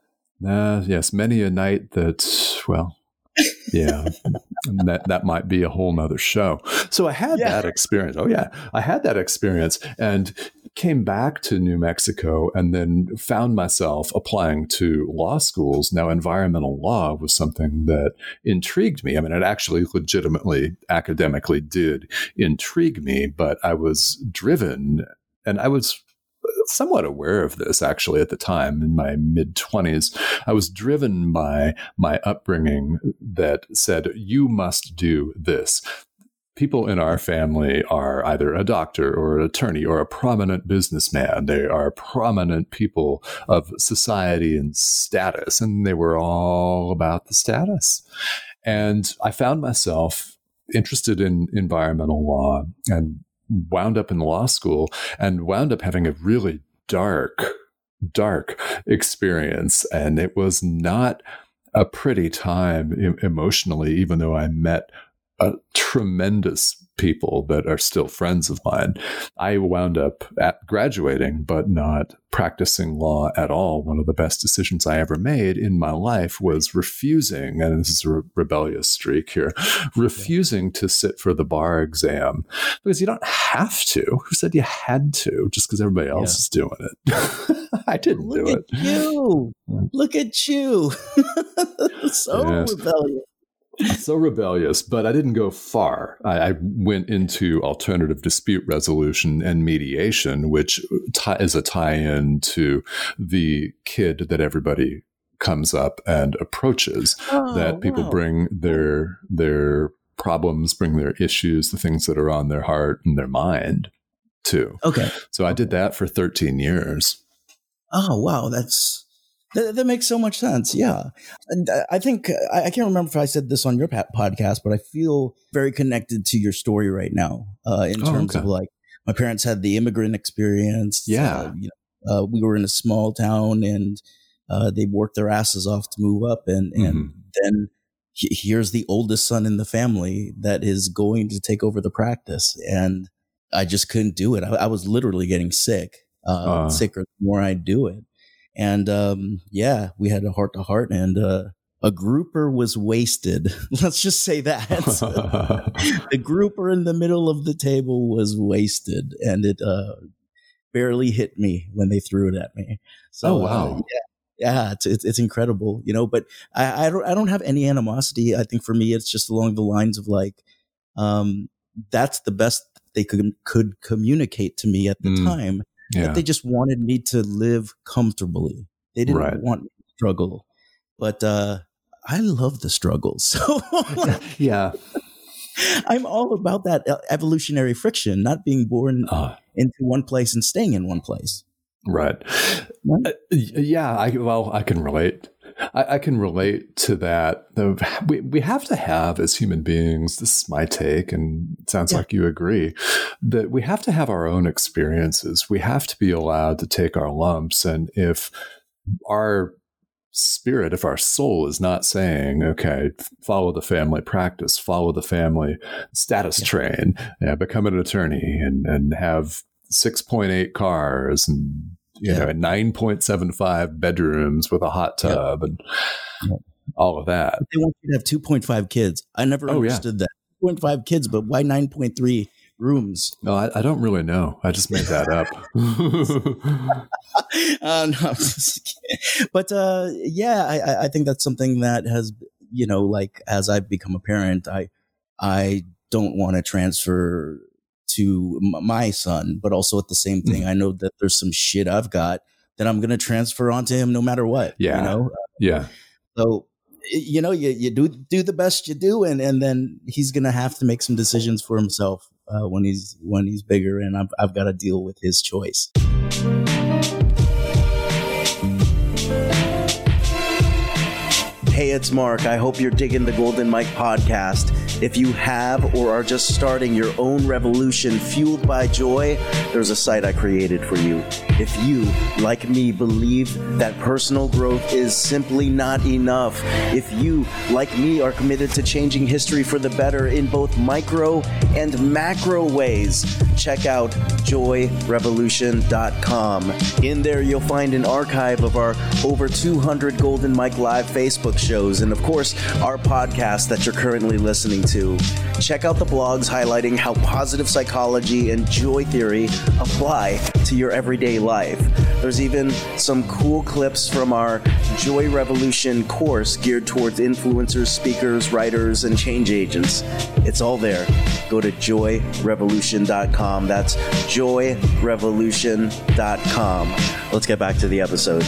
Uh, yes. Many a night that, well, yeah, that, that might be a whole nother show. So I had yeah. that experience. Oh, yeah. I had that experience and came back to New Mexico and then found myself applying to law schools. Now, environmental law was something that intrigued me. I mean, it actually legitimately academically did intrigue me, but I was driven, and I was somewhat aware of this actually at the time in my mid twenties. I was driven by my upbringing that said, you must do this. People in our family are either a doctor or an attorney or a prominent businessman. They are prominent people of society and status, and they were all about the status. And I found myself interested in environmental law and wound up in law school and wound up having a really dark, dark experience. And it was not a pretty time emotionally, even though I met a tremendous people that are still friends of mine. I wound up at graduating, but not practicing law at all. One of the best decisions I ever made in my life was refusing, and this is a re- rebellious streak here, refusing yeah. to sit for the bar exam because you don't have to. Who said you had to just because everybody else yeah. is doing it? I didn't Look do at it. You. Look at you. So yes. rebellious. So rebellious, but I didn't go far. I, I went into alternative dispute resolution and mediation, which t- is a tie-in to the kid that everybody comes up and approaches, oh, that people wow. bring their their problems, bring their issues, the things that are on their heart and their mind to. Okay. So I did that for thirteen years. Oh, wow. That's... That, that makes so much sense. Yeah. And I think, I, I can't remember if I said this on your podcast, but I feel very connected to your story right now uh, in terms oh, okay. of like, my parents had the immigrant experience. Yeah. Uh, you know, uh, we were in a small town and uh, they worked their asses off to move up. And, and mm-hmm. then he, here's the oldest son in the family that is going to take over the practice. And I just couldn't do it. I, I was literally getting sick, uh, uh. sicker the more I do it. And, um, yeah, we had a heart to heart and, uh, a grouper was wasted. Let's just say that. The grouper in the middle of the table was wasted and it, uh, barely hit me when they threw it at me. So, oh, wow. Uh, yeah, yeah, it's, it's, it's incredible, you know, but I, I don't, I don't have any animosity. I think for me, it's just along the lines of like, um, that's the best they could could communicate to me at the mm, time yeah. that they just wanted me to live comfortably. They didn't right. want me to struggle. But uh, I love the struggle. So yeah. I'm all about that evolutionary friction, not being born uh, into one place and staying in one place. Right. Uh, yeah. I, well, I can relate. I, I can relate to that. We we have to have, as human beings, this is my take, and it sounds yeah. like you agree, that we have to have our own experiences. We have to be allowed to take our lumps. And if our spirit, if our soul is not saying, okay, follow the family practice, follow the family status yeah. train, yeah, become an attorney and, and have six point eight cars and you yeah. know, nine point seven five bedrooms with a hot tub yeah. and yeah. all of that. But they want you to have two point five kids. I never oh, understood yeah. that. two point five kids, but why nine point three rooms? No, I, I don't really know. I just made that up. uh, no, but uh, yeah, I, I think that's something that has, you know, like as I've become a parent, I, I don't want to transfer to my son, but also at the same thing, mm. I know that there's some shit I've got that I'm going to transfer onto him no matter what. Yeah. You know? Yeah. So, you know, you, you do, do the best you do. And, and then he's going to have to make some decisions for himself uh, when he's, when he's bigger, and I've, I've got to deal with his choice. Hey, it's Mark. I hope you're digging the Golden Mike podcast. If you have or are just starting your own revolution fueled by joy, there's a site I created for you. If you, like me, believe that personal growth is simply not enough, if you, like me, are committed to changing history for the better in both micro and macro ways, check out joy revolution dot com. In there, you'll find an archive of our over two hundred Golden Mike Live Facebook shows, and of course, our podcast that you're currently listening to. Check out the blogs highlighting how positive psychology and joy theory apply to your everyday life. There's even some cool clips from our Joy Revolution course geared towards influencers, speakers, writers, and change agents. It's all there. Go to joy revolution dot com. That's joy revolution dot com. Let's get back to the episode.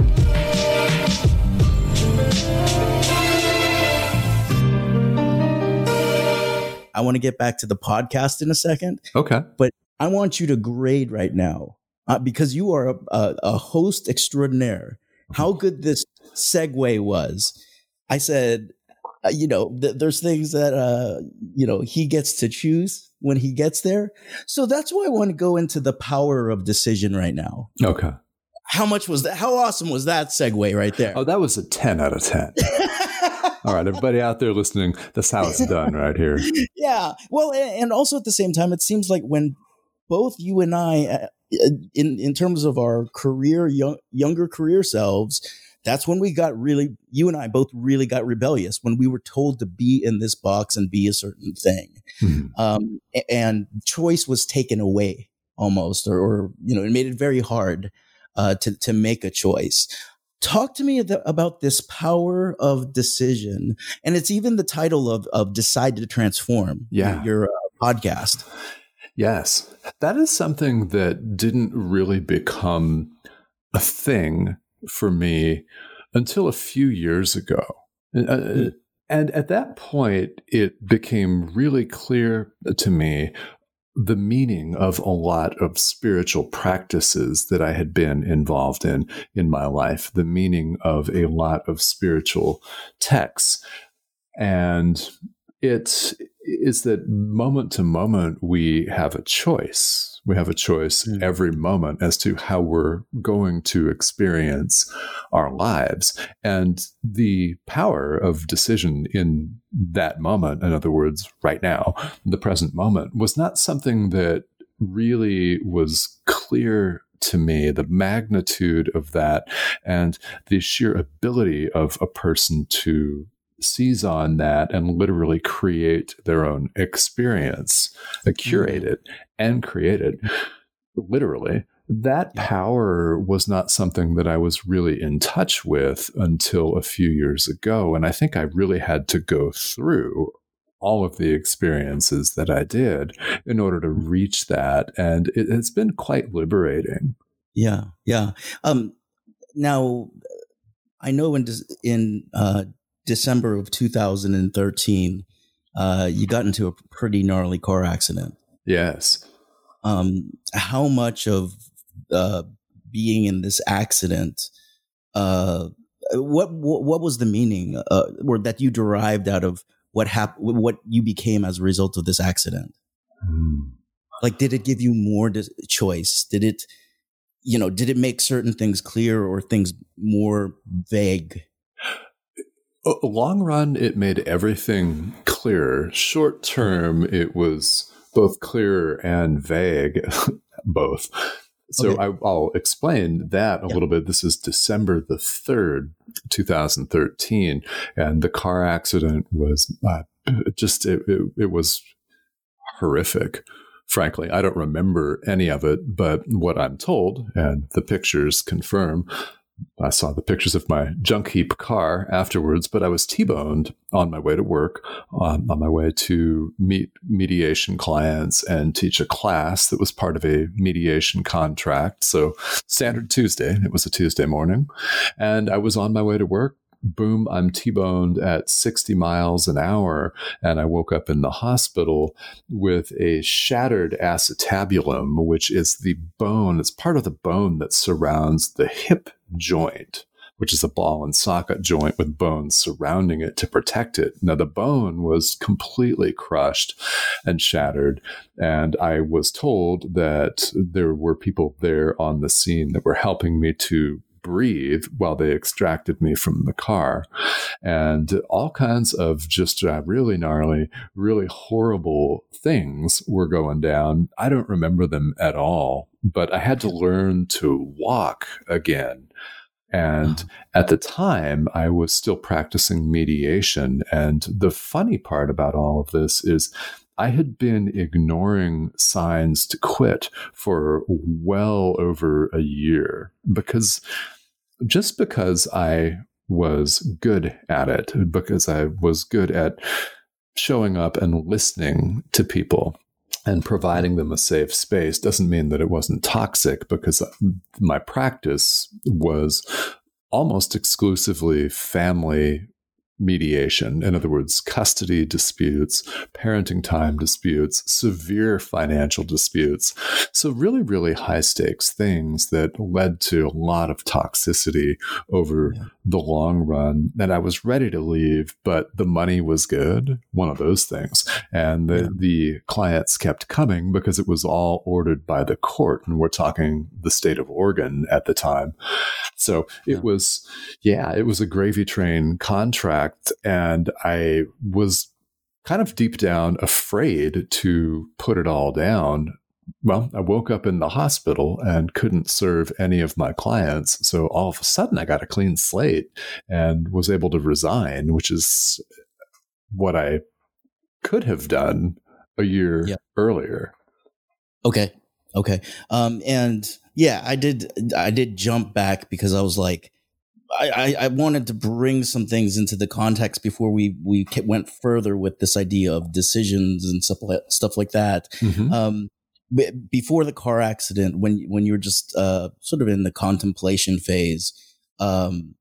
I want to get back to the podcast in a second. Okay. But I want you to grade right now uh, because you are a, a, a host extraordinaire. How good this segue was. I said, uh, you know, th- there's things that, uh, you know, he gets to choose when he gets there. So that's why I want to go into the power of decision right now. Okay. How much was that? How awesome was that segue right there? Oh, that was a ten out of ten. All right, everybody out there listening, that's how it's done right here. Yeah. Well, and also at the same time, it seems like when both you and I, uh, in, in terms of our career, young, younger career selves, that's when we got really, you and I both really got rebellious when we were told to be in this box and be a certain thing. Mm-hmm. Um, and choice was taken away almost, or, or, you know, it made it very hard uh, to, to make a choice. Talk to me about this power of decision. And it's even the title of, of Decide to Transform, yeah. your, your uh, podcast. Yes. That is something that didn't really become a thing for me until a few years ago. Mm-hmm. Uh, and at that point, it became really clear to me the meaning of a lot of spiritual practices that I had been involved in in my life, the meaning of a lot of spiritual texts. And it is that moment to moment, we have a choice. We have a choice mm. every moment as to how we're going to experience our lives. And the power of decision in that moment, in other words, right now, the present moment, was not something that really was clear to me, the magnitude of that and the sheer ability of a person to seize on that and literally create their own experience, curate it and create it. Literally, that power was not something that I was really in touch with until a few years ago. And I think I really had to go through all of the experiences that I did in order to reach that. And it, it's been quite liberating. Yeah. Yeah. Um, now, I know in, in uh, December of two thousand thirteen, uh, you got into a pretty gnarly car accident. Yes. Um, how much of uh, being in this accident, uh, what, what what was the meaning, uh, or that you derived out of what happened, what you became as a result of this accident? Mm. Like, did it give you more dis- choice? Did it, you know, did it make certain things clear or things more vague? Long run, it made everything clearer. Short term, it was both clearer and vague, both. So okay. I, I'll explain that a yeah. little bit. This is December the third, two thousand thirteen, and the car accident was uh, just, it, it, it was horrific. Frankly, I don't remember any of it, but what I'm told, and the pictures confirm, I saw the pictures of my junk heap car afterwards, but I was T-boned on my way to work, um, on my way to meet mediation clients and teach a class that was part of a mediation contract. So standard Tuesday, it was a Tuesday morning, and I was on my way to work. Boom, I'm T-boned at sixty miles an hour, and I woke up in the hospital with a shattered acetabulum, which is the bone, it's part of the bone that surrounds the hip joint, which is a ball and socket joint with bones surrounding it to protect it. Now, the bone was completely crushed and shattered, and I was told that there were people there on the scene that were helping me to breathe while they extracted me from the car. And all kinds of just uh, really gnarly, really horrible things were going down. I don't remember them at all, but I had to learn to walk again. And at the time, I was still practicing mediation. And the funny part about all of this is I had been ignoring signs to quit for well over a year, because just because I was good at it, because I was good at showing up and listening to people and providing them a safe space, doesn't mean that it wasn't toxic, because my practice was almost exclusively family mediation. In other words, custody disputes, parenting time disputes, severe financial disputes. So really, really high stakes things that led to a lot of toxicity over yeah. the long run. And I was ready to leave, but the money was good, one of those things. And the, yeah. the clients kept coming because it was all ordered by the court. And we're talking the state of Oregon at the time. So it yeah. was, yeah, it was a gravy train contract. And I was kind of deep down afraid to put it all down. Well, I woke up in the hospital and couldn't serve any of my clients. So all of a sudden I got a clean slate and was able to resign, which is what I could have done a year yep. earlier. Okay. Okay. Um, and yeah, I did, I did jump back because I was like, I, I wanted to bring some things into the context before we, we went further with this idea of decisions and stuff like, stuff like that. Mm-hmm. Um, before the car accident, when, when you were just, uh, sort of in the contemplation phase, um,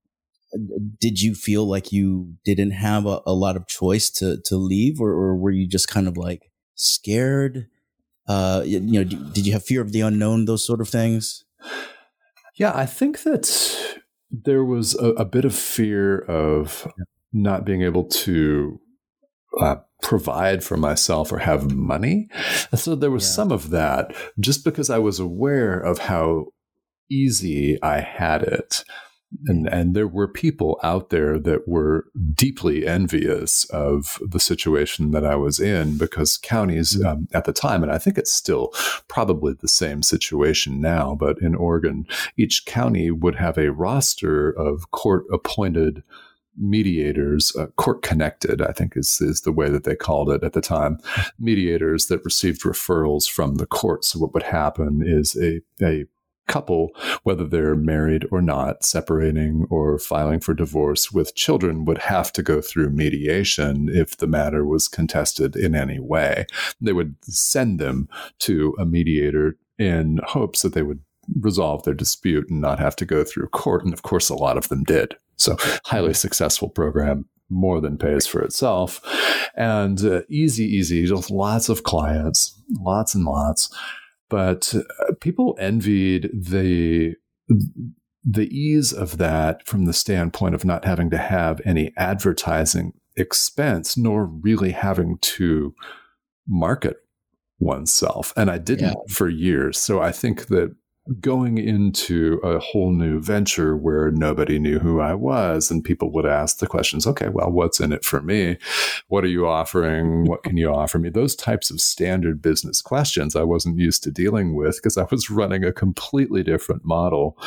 did you feel like you didn't have a, a lot of choice to, to leave, or, or were you just kind of like scared? Uh, you, you know, did you have fear of the unknown, those sort of things? Yeah, I think that there was a, a bit of fear of not being able to uh, provide for myself or have money. So there was yeah. some of that, just because I was aware of how easy I had it. And and there were people out there that were deeply envious of the situation that I was in, because counties um, at the time, and I think it's still probably the same situation now, but in Oregon, each county would have a roster of court-appointed mediators, uh, court-connected, I think is, is the way that they called it at the time, mediators that received referrals from the court. So what would happen is a a couple, whether they're married or not, separating or filing for divorce with children, would have to go through mediation if the matter was contested in any way. They would send them to a mediator in hopes that they would resolve their dispute and not have to go through court. And of course, a lot of them did. So highly successful program, more than pays for itself. And uh, easy, easy, just lots of clients, lots and lots. But uh, people envied the the ease of that from the standpoint of not having to have any advertising expense, nor really having to market oneself. And I didn't yeah. for years. So I think that going into a whole new venture where nobody knew who I was, and people would ask the questions, okay, well, what's in it for me? What are you offering? What can you offer me? Those types of standard business questions I wasn't used to dealing with because I was running a completely different model.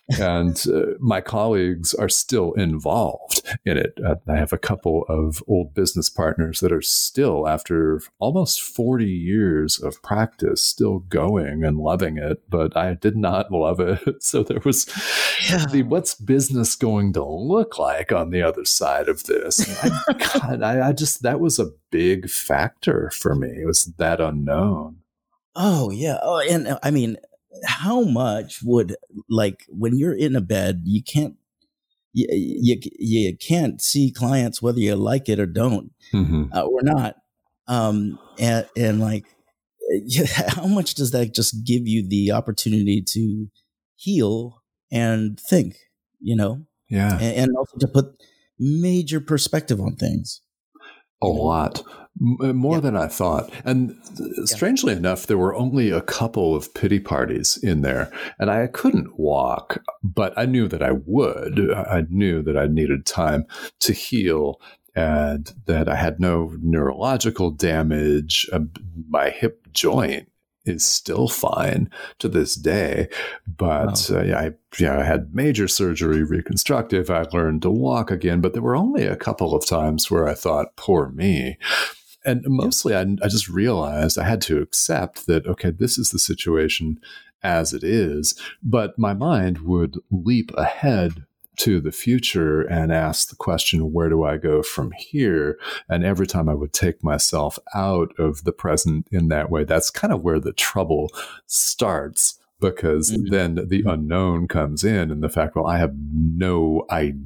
And uh, my colleagues are still involved in it. Uh, I have a couple of old business partners that are still, after almost forty years of practice, still going and loving it. But I did not love it. So there was yeah. the what's business going to look like on the other side of this? And I, God, I, I just, that was a big factor for me. It was that unknown. Oh, yeah. Oh, and I mean, how much would, like, when you're in a bed, you can't you you, you can't see clients whether you like it or don't mm-hmm. uh, or not, um and and like yeah, how much does that just give you the opportunity to heal and think, you know? Yeah. And, and also to put major perspective on things. A lot. More yeah. than I thought. And strangely yeah. enough, there were only a couple of pity parties in there. And I couldn't walk, but I knew that I would. I knew that I needed time to heal and that I had no neurological damage. My hip joint is still fine to this day. But wow. uh, yeah, I, yeah, I had major surgery, reconstructive. I learned to walk again. But there were only a couple of times where I thought, poor me. And mostly I, I just realized I had to accept that, okay, this is the situation as it is. But my mind would leap ahead to the future and ask the question, where do I go from here? And every time I would take myself out of the present in that way, that's kind of where the trouble starts. Because mm-hmm. then the unknown comes in and the fact, well, I have no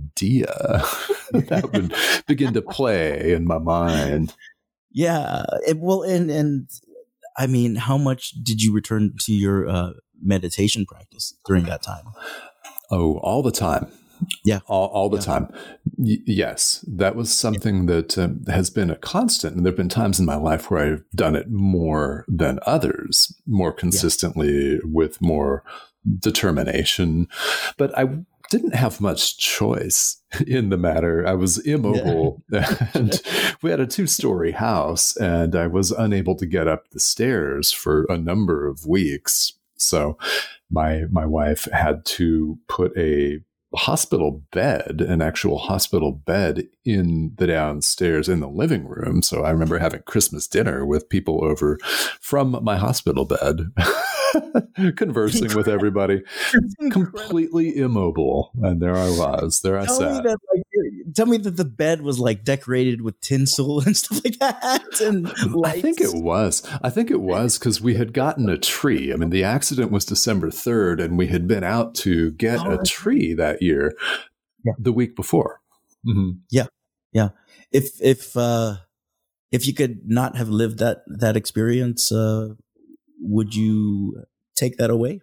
idea. That would begin to play in my mind. Yeah. It, well, and, and I mean, how much did you return to your uh, meditation practice during that time? Oh, all the time. Yeah. All, all the yeah. time. Y- yes. That was something that um, has been a constant. And there have been times in my life where I've done it more than others, more consistently, yeah. with more determination. But I didn't have much choice in the matter. I was immobile yeah. and we had a two-story house and I was unable to get up the stairs for a number of weeks. So my my wife had to put a hospital bed, an actual hospital bed in the downstairs in the living room. So I remember having Christmas dinner with people over from my hospital bed, conversing incredible. with everybody, completely immobile. And there I was, there I tell sat. Me that, like, tell me that the bed was like decorated with tinsel and stuff like that. And lights. I think it was. I think it was because we had gotten a tree. I mean, the accident was December third, and we had been out to get oh, a tree that year, yeah. the week before. Mm-hmm. Yeah, yeah. If if uh, if you could not have lived that that experience, uh, would you take that away?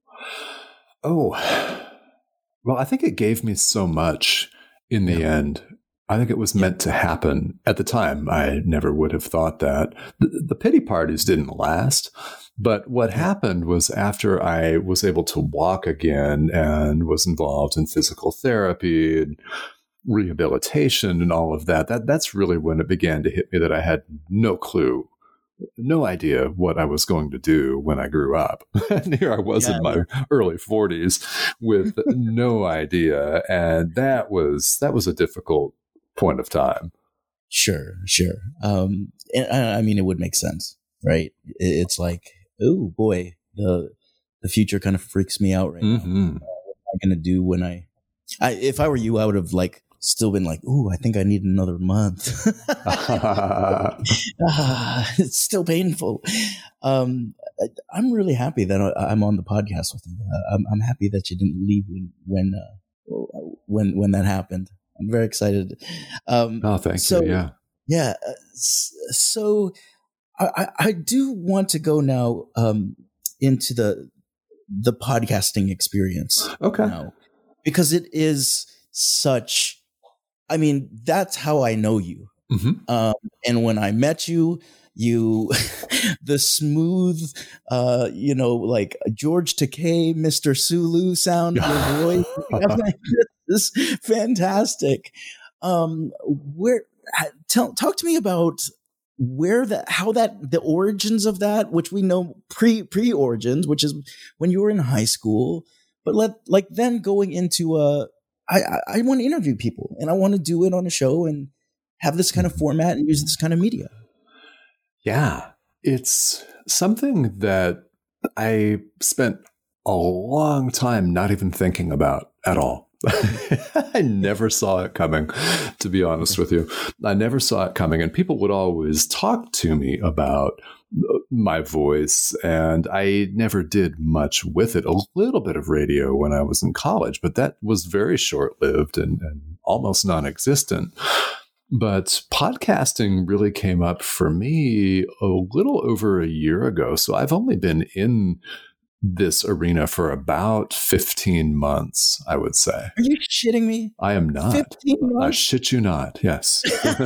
Oh, well, I think it gave me so much. In the yeah. end, I think it was meant to happen. At the time, I never would have thought that. The, the pity parties didn't last. But what happened was after I was able to walk again and was involved in physical therapy and rehabilitation and all of that, that that's really when it began to hit me that I had no clue, no idea what I was going to do when I grew up. And here I was yeah, in my yeah. early forties with no idea. And that was, that was a difficult point of time. Sure, sure. Um, and I mean, it would make sense, right? It's like, oh boy, the, the future kind of freaks me out right mm-hmm. now. Uh, what am I going to do when I, I, if I were you, I would have like still been like, ooh, I think I need another month. ah, it's still painful. Um, I, I'm really happy that I, I'm on the podcast with you. Uh, I'm, I'm happy that you didn't leave when, when, uh, when, when that happened. I'm very excited. Um, oh, thank so, you. Yeah. Yeah. So I, I do want to go now um, into the the podcasting experience. Okay. Now, because it is such, I mean, that's how I know you. Mm-hmm. Um, and when I met you, you, the smooth, uh, you know, like George Takei, Mister Sulu sound, your voice, I'm like, this is fantastic. Um, where, tell, talk to me about where that, how that, the origins of that, which we know pre, pre origins, which is when you were in high school, but let, like then going into a, I, I, I want to interview people and I want to do it on a show and have this kind of format and use this kind of media. Yeah, it's something that I spent a long time not even thinking about at all. I never saw it coming, to be honest with you. I never saw it coming. And people would always talk to me about my voice, and I never did much with it. A little bit of radio when I was in college, but that was very short-lived and, and almost non-existent. But podcasting really came up for me a little over a year ago. So I've only been in this arena for about fifteen months, I would say. Are you shitting me? I am not. fifteen months? I shit you not. Yes.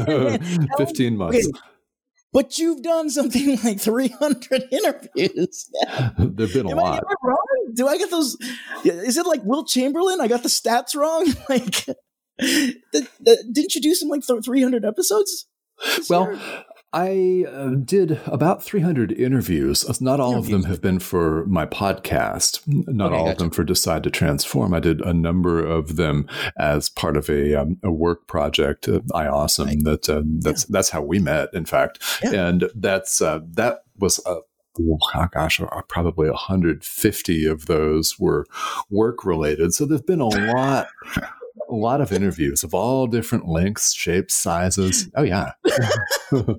fifteen months. Okay. But you've done something like three hundred interviews. Yeah. There've been a Am lot. I, am I wrong? Do I get those? Is it like Wilt Chamberlain? I got the stats wrong? Like, the, the, didn't you do some like three hundred episodes? Well, year? I uh, did about three hundred interviews. Not all interviews. of them have been for my podcast. Not okay, all gotcha. of them for Decide to Transform. I did a number of them as part of a um, a work project, uh, iAwesome. Right. That uh, that's yeah. that's how we met, in fact. Yeah. And that's uh, that was a. Oh gosh, probably one hundred fifty of those were work related. So there've been a lot. A lot of interviews of all different lengths, shapes, sizes. Oh, yeah. one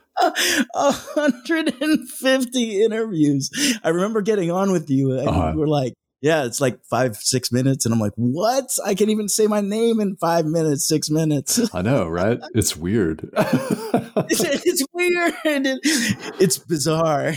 hundred fifty interviews. I remember getting on with you and uh-huh. you were like, yeah, it's like five, six minutes. And I'm like, what? I can't even say my name in five minutes, six minutes. I know, right? It's weird. it's, it's weird. It, it's bizarre.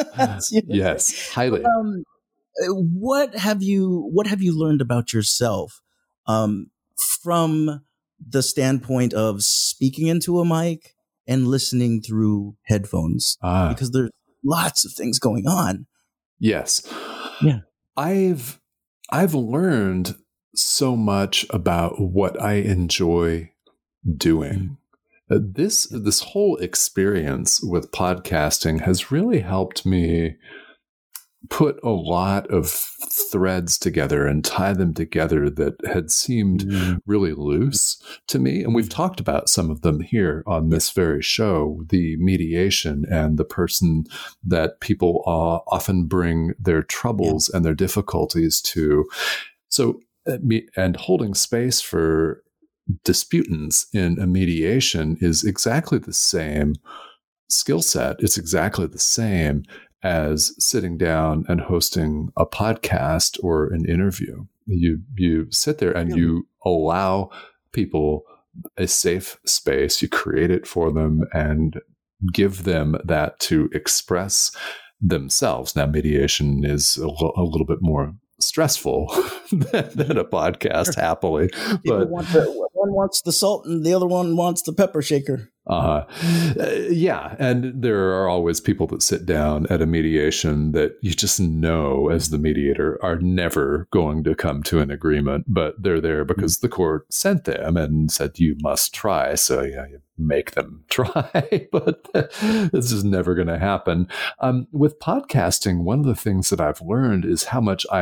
Yes, highly. Um, what have you, what have you learned about yourself? Um, from the standpoint of speaking into a mic and listening through headphones, ah. because there's lots of things going on. Yes. Yeah. I've, I've learned so much about what I enjoy doing. Mm-hmm. Uh, this, this whole experience with podcasting has really helped me put a lot of threads together and tie them together that had seemed mm. really loose to me. And we've talked about some of them here on this very show, the mediation and the person that people uh, often bring their troubles yeah. and their difficulties to. So, and holding space for disputants in a mediation is exactly the same skill set. It's exactly the same as sitting down and hosting a podcast or an interview. You you sit there and you allow people a safe space. You create it for them and give them that to express themselves. Now, mediation is a, l- a little bit more stressful than, than a podcast, happily. But want the, one wants the salt and the other one wants the pepper shaker. Uh, uh, yeah. And there are always people that sit down at a mediation that you just know as the mediator are never going to come to an agreement, but they're there because the court sent them and said, you must try. So yeah, you make them try, but this is never going to happen. Um, with podcasting, one of the things that I've learned is how much I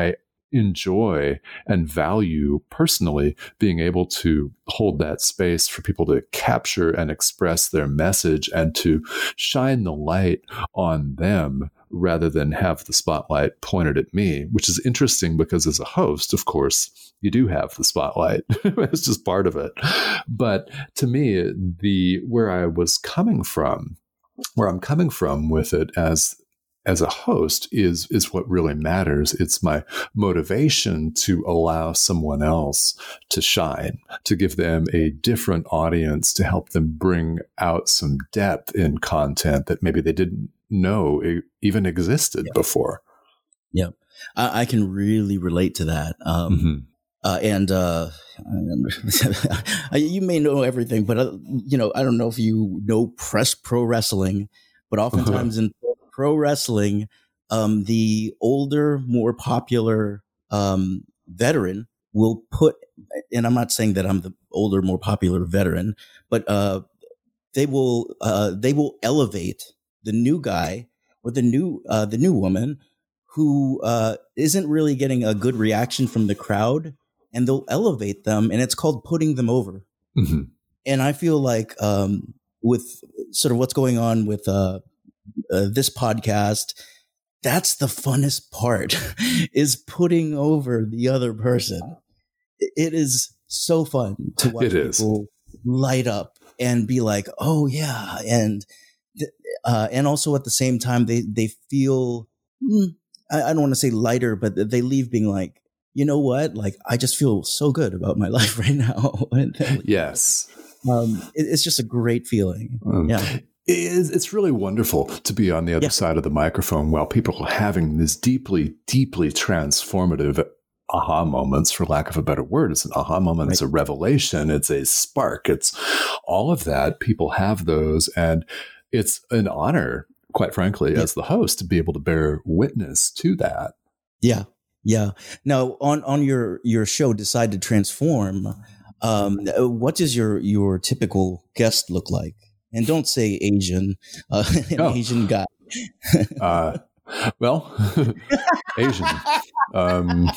enjoy and value personally being able to hold that space for people to capture and express their message and to shine the light on them rather than have the spotlight pointed at me, which is interesting because as a host, of course, you do have the spotlight. It's just part of it. But to me, the where I was coming from, where I'm coming from with it as as a host is is what really matters. It's my motivation to allow someone else to shine, to give them a different audience, to help them bring out some depth in content that maybe they didn't know it even existed yeah. before. Yeah, I, I can really relate to that. Um, mm-hmm. uh, and uh, you may know everything, but uh, you know, I don't know if you know press pro wrestling, but oftentimes in pro wrestling, um, the older, more popular um, veteran will put, and I'm not saying that I'm the older, more popular veteran, but uh, they will uh, they will elevate the new guy or the new uh, the new woman who uh, isn't really getting a good reaction from the crowd, and they'll elevate them, and it's called putting them over. Mm-hmm. And I feel like um, with sort of what's going on with uh, uh, this podcast, that's the funnest part is putting over the other person. It is so fun to watch it people is. light up and be like, oh yeah. And, uh, and also at the same time, they, they feel, mm, I, I don't want to say lighter, but they leave being like, you know what? Like, I just feel so good about my life right now. Yes. Um, it, it's just a great feeling. Um, yeah. It's really wonderful to be on the other yeah. side of the microphone while people are having this deeply, deeply transformative aha moments, for lack of a better word. It's an aha moment. Right. It's a revelation. It's a spark. It's all of that. People have those. And it's an honor, quite frankly, yeah. as the host to be able to bear witness to that. Yeah. Yeah. Now, on, on your, your show, Decide to Transform, um, what does your, your typical guest look like? And don't say Asian, uh, an oh. Asian guy. uh, well, Asian, um,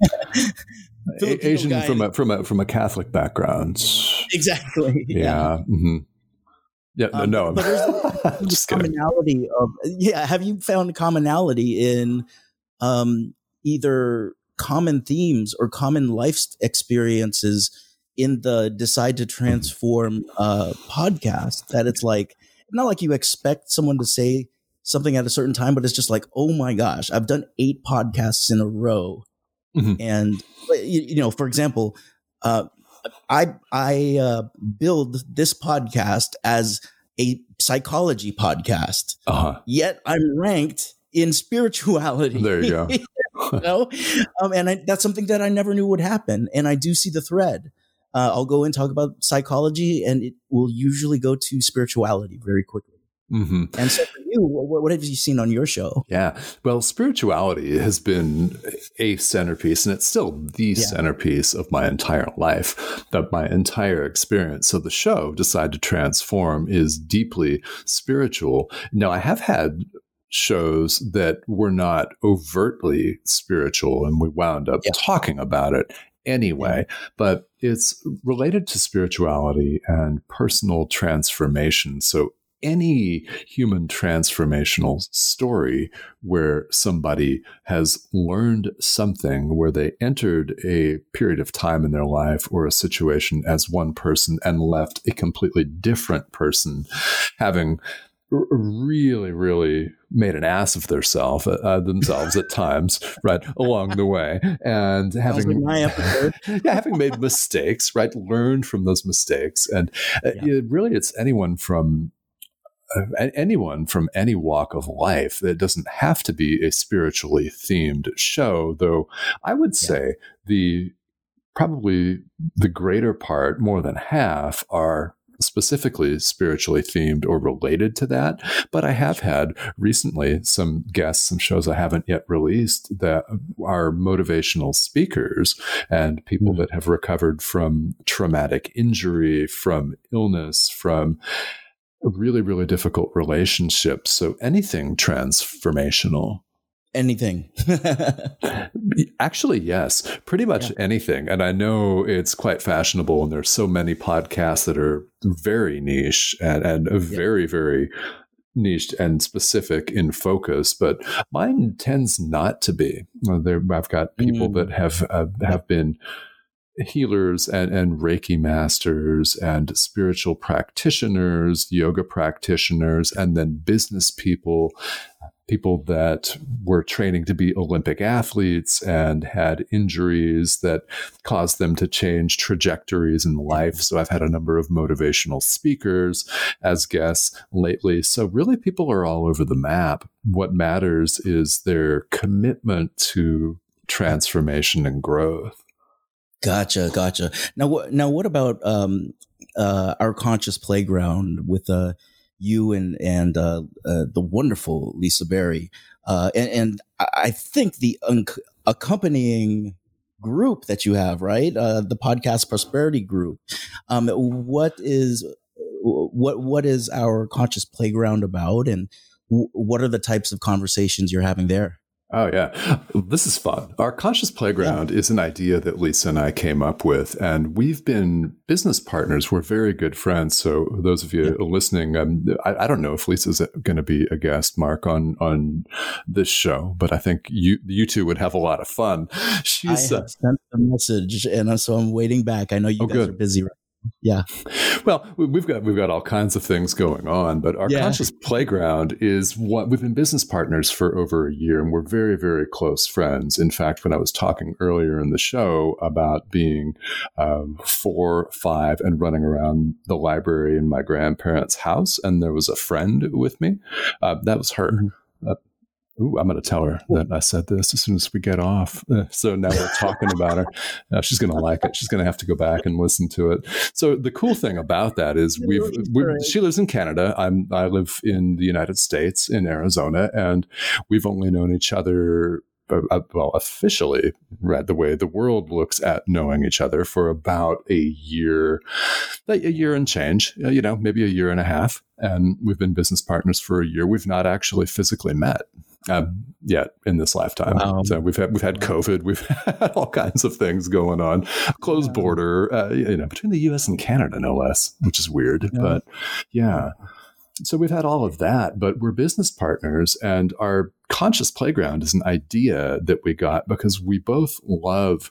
a- Asian guy. from a from a from a Catholic background. Exactly. Yeah. Yeah. Mm-hmm. yeah um, no, but there's a just commonality of yeah. Have you found commonality in um, either common themes or common life experiences in the Decide to Transform uh, podcast, that it's like, not like you expect someone to say something at a certain time, but it's just like, oh my gosh, I've done eight podcasts in a row. Mm-hmm. And, you, you know, for example, uh, I, I uh, build this podcast as a psychology podcast, uh-huh. yet I'm ranked in spirituality. There you go. you know? um, and I, that's something that I never knew would happen. And I do see the thread. Uh, I'll go and talk about psychology, and it will usually go to spirituality very quickly. Mm-hmm. And so for you, what, what have you seen on your show? Yeah, well, spirituality has been a centerpiece, and it's still the yeah. centerpiece of my entire life, of my entire experience. So the show, Decide to Transform, is deeply spiritual. Now, I have had shows that were not overtly spiritual, and we wound up yeah. talking about it anyway, yeah. but it's related to spirituality and personal transformation. So any human transformational story where somebody has learned something, where they entered a period of time in their life or a situation as one person and left a completely different person, having really, really made an ass of theirself, uh, themselves at times, right, along the way. And having, like yeah, having made mistakes, right, learned from those mistakes. And uh, yeah. it, really, it's anyone from uh, anyone from any walk of life. It doesn't have to be a spiritually themed show, though I would yeah. say the probably the greater part, more than half, are specifically spiritually themed or related to that. But I have had recently some guests, some shows I haven't yet released, that are motivational speakers and people mm-hmm. that have recovered from traumatic injury, from illness, from really, really difficult relationships. So anything transformational. Anything. Actually, yes, pretty much yeah. anything. And I know it's quite fashionable, and there's so many podcasts that are very niche and, and yeah. very, very niched and specific in focus, but mine tends not to be. There, I've got people mm. that have uh, have been healers and, and Reiki masters and spiritual practitioners, yoga practitioners, and then business people, people that were training to be Olympic athletes and had injuries that caused them to change trajectories in life. So I've had a number of motivational speakers as guests lately. So really people are all over the map. What matters is their commitment to transformation and growth. Gotcha, gotcha. Now, what? Now, what about um, uh, our conscious playground with uh, you and and uh, uh, the wonderful Lisa Berry, uh, and, and I think the un- accompanying group that you have, right? Uh, the Podcast Prosperity Group. Um, what is what what is our conscious playground about, and w- what are the types of conversations you're having there? Oh, yeah. This is fun. Our conscious playground yeah. is an idea that Lisa and I came up with, and we've been business partners. We're very good friends. So those of you yeah. listening, um, I, I don't know if Lisa's going to be a guest, Mark, on on this show, but I think you you two would have a lot of fun. She's I have uh, sent a message, and so I'm waiting back. I know you oh, guys good. are busy right now. Yeah. Well, we've got we've got all kinds of things going on, but our yeah. conscious playground is what we've been business partners for over a year, and we're very, very close friends. In fact, when I was talking earlier in the show about being um, four, five, and running around the library in my grandparents' house, and there was a friend with me, uh, that was her. Mm-hmm. Uh, Ooh, I'm going to tell her that I said this as soon as we get off. Uh, so now we're talking about her. Uh, she's going to like it. She's going to have to go back and listen to it. So the cool thing about that is we've, we've she lives in Canada. I'm, I live in the United States in Arizona, and we've only known each other, uh, well, officially, right, the way the world looks at knowing each other, for about a year, a year and change, you know, maybe a year and a half. And we've been business partners for a year. We've not actually physically met Um, yet in this lifetime. Wow. So we've had we've had COVID, we've had all kinds of things going on, closed border, uh, you know, between the U S and Canada, no less, which is weird. Yeah. But yeah, so we've had all of that, but we're business partners, and our conscious playground is an idea that we got because we both love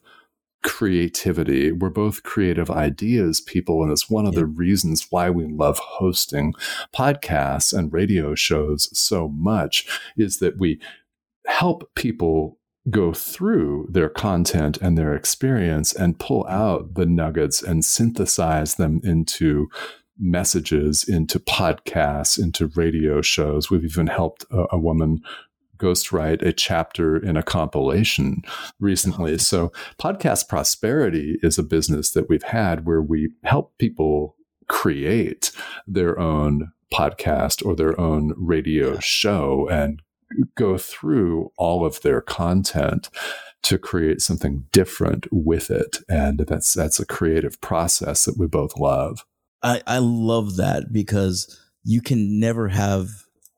creativity. We're both creative ideas people, and it's one of yeah. the reasons why we love hosting podcasts and radio shows so much, is that we help people go through their content and their experience and pull out the nuggets and synthesize them into messages, into podcasts, into radio shows. We've even helped a, a woman ghostwrite a chapter in a compilation recently. So Podcast Prosperity is a business that we've had where we help people create their own podcast or their own radio show and go through all of their content to create something different with it. And that's that's a creative process that we both love. I, I love that, because you can never have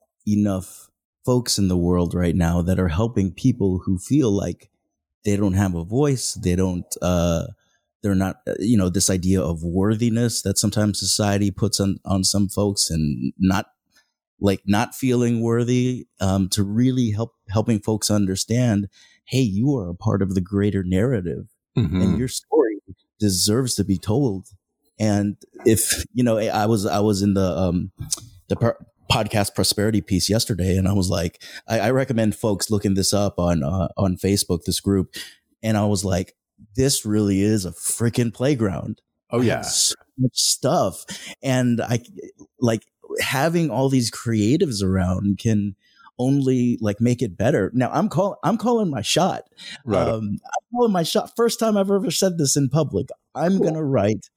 enough folks in the world right now that are helping people who feel like they don't have a voice. They don't, uh, they're not, you know, this idea of worthiness that sometimes society puts on, on some folks, and not like not feeling worthy, um, to really help helping folks understand, hey, you are a part of the greater narrative, mm-hmm. and your story deserves to be told. And if, you know, I was, I was in the, um, the par- Podcast Prosperity piece yesterday, and I was like, I, I recommend folks looking this up on uh, on Facebook, this group, and I was like, this really is a freaking playground. Oh yeah, so much stuff, and I like having all these creatives around can only like make it better. Now I'm call I'm calling my shot. Right. Um, I'm calling my shot. First time I've ever said this in public. I'm cool. gonna write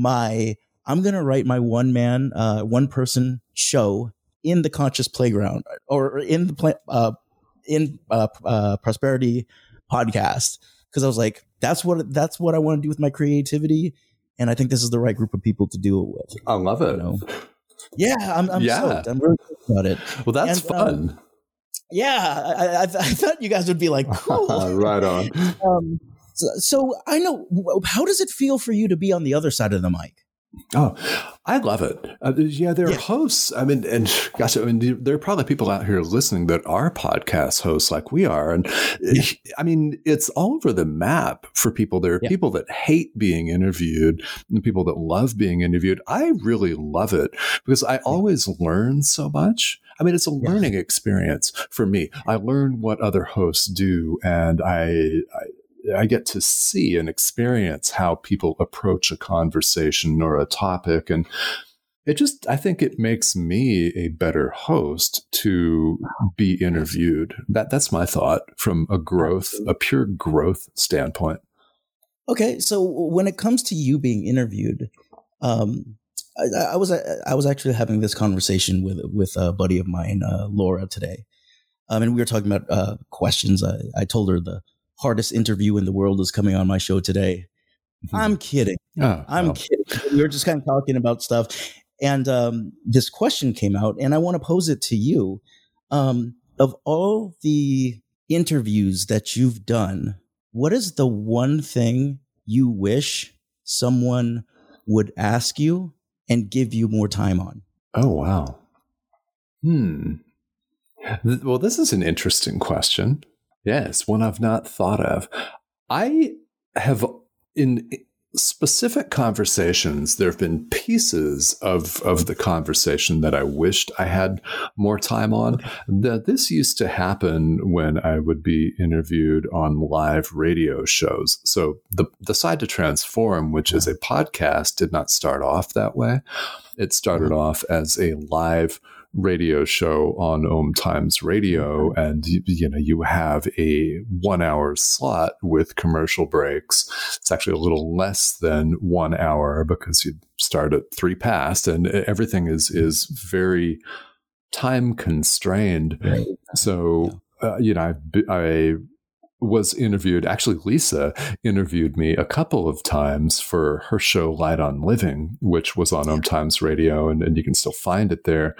my I'm gonna write my one man, uh, one person show in the conscious playground, or in the pla- uh, in uh, uh, Prosperity podcast, because I was like, that's what that's what I want to do with my creativity, and I think this is the right group of people to do it with. I love it. You know? Yeah, I'm, I'm yeah. stoked. I'm really stoked about it. Well, that's and, fun. Um, Yeah, I, I, I thought you guys would be like, cool. Right on. Um, so, so I know, how does it feel for you to be on the other side of the mic? Oh, I love it. Uh, yeah, there are Yeah. hosts. I mean, and gosh, I mean, there are probably people out here listening that are podcast hosts like we are. And Yeah. I mean, it's all over the map for people. There are Yeah. people that hate being interviewed and people that love being interviewed. I really love it because I always learn so much. I mean, it's a Yeah. learning experience for me. I learn what other hosts do, and I, I I get to see and experience how people approach a conversation or a topic. And it just, I think it makes me a better host to be interviewed. That That's my thought from a growth, a pure growth standpoint. Okay, so when it comes to you being interviewed, um, I, I was I was actually having this conversation with with a buddy of mine, uh, Laura, today, um, and we were talking about uh, questions. I, I told her the hardest interview in the world is coming on my show today. Mm-hmm. I'm kidding. Oh, I'm well. kidding. We were just kind of talking about stuff, and um, this question came out, and I want to pose it to you. Um, of all the interviews that you've done, what is the one thing you wish someone would ask you and give you more time on? Oh, wow. Hmm. Well, this is an interesting question. Yes, one I've not thought of. I have, in specific conversations, there have been pieces of, of the conversation that I wished I had more time on. That this used to happen when I would be interviewed on live radio shows. So the, the Side to Transform, which is a podcast, did not start off that way. It started off as a live radio show on Om Times Radio, and you, you know you have a one-hour slot with commercial breaks. It's actually a little less than one hour because you start at three past, and everything is is very time constrained. Right. So uh, you know, I, I was interviewed. Actually, Lisa interviewed me a couple of times for her show Light on Living, which was on Om Times Radio, and, and you can still find it there.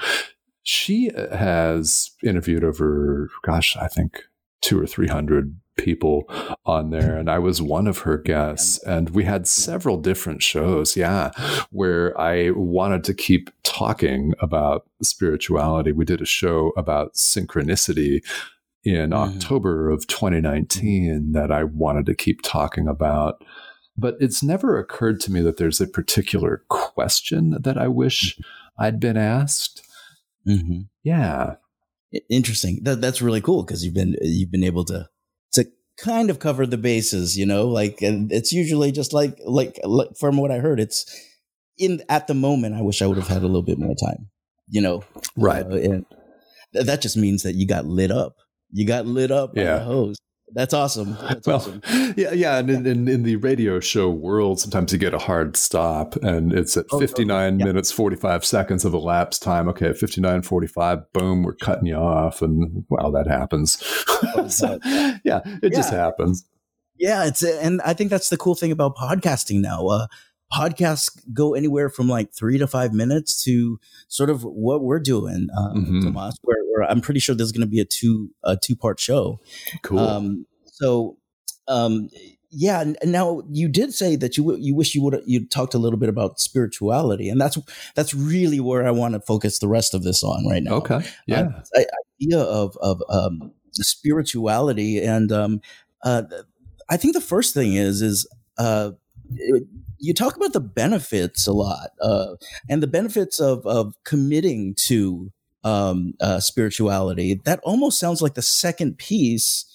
She has interviewed over, gosh, I think two or three hundred people on there, and I was one of her guests. And we had several different shows, yeah, where I wanted to keep talking about spirituality. We did a show about synchronicity in mm. October of twenty nineteen that I wanted to keep talking about. But it's never occurred to me that there's a particular question that I wish I'd been asked. Mm-hmm. Yeah, interesting. That, that's really cool because you've been you've been able to to kind of cover the bases, you know. Like, and it's usually just like like, like from what I heard, it's in at the moment. I wish I would have had a little bit more time, you know. Right, uh, and th- that just means that you got lit up. You got lit up by yeah. the host. That's awesome. That's well, awesome. yeah, yeah. And in, in, in the radio show world, sometimes you get a hard stop, and it's at oh, fifty-nine yeah. minutes, forty-five seconds of elapsed time. Okay, at fifty-nine forty-five, boom, we're cutting you off, and wow, that happens. so, yeah, it yeah. just happens. Yeah, it's and I think that's the cool thing about podcasting now. Uh, podcasts go anywhere from like three to five minutes to sort of what we're doing, um, mm-hmm. Tomas. Where, where I'm pretty sure there's going to be a two a two part show. Cool. Um, so, um, yeah. Now you did say that you you wish you would you talked a little bit about spirituality, and that's that's really where I want to focus the rest of this on right now. Okay. Yeah. Uh, the idea of of um, spirituality, and um, uh, I think the first thing is is. Uh, it, You talk about the benefits a lot, uh, and the benefits of of committing to um, uh, spirituality. That almost sounds like the second piece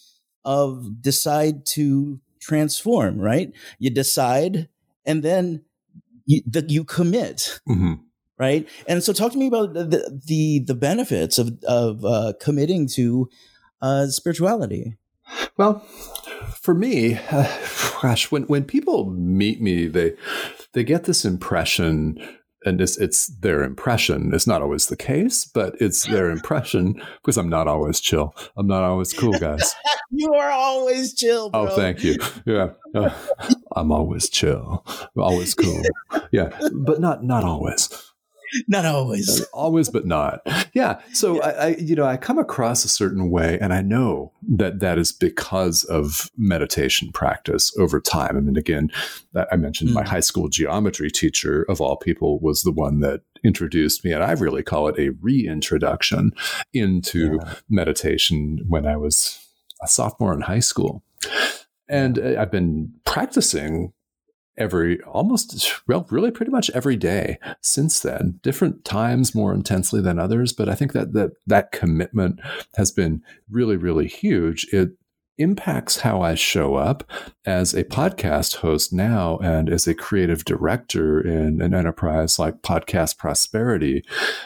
of decide to transform, right? You decide, and then you, the, you commit, mm-hmm. right? And so, talk to me about the the, the benefits of of uh, committing to uh, spirituality. Well, for me, uh, gosh, when, when people meet me, they they get this impression, and it's, it's their impression. It's not always the case, but it's their impression because I'm not always chill. I'm not always cool, guys. You are always chill, bro. Oh, thank you. Yeah, uh, I'm always chill, always cool. Yeah, but not not always. Not always. Always, but not. Yeah. So yeah. I, I, you know, I come across a certain way, and I know that that is because of meditation practice over time. I mean, again, I mentioned mm. my high school geometry teacher, of all people, was the one that introduced me, and I really call it a reintroduction into yeah. meditation when I was a sophomore in high school. And I've been practicing every, almost, well, really pretty much every day since then, different times more intensely than others. But I think that that, that commitment has been really, really huge. It impacts how I show up as a podcast host now and as a creative director in an enterprise like Podcast Prosperity.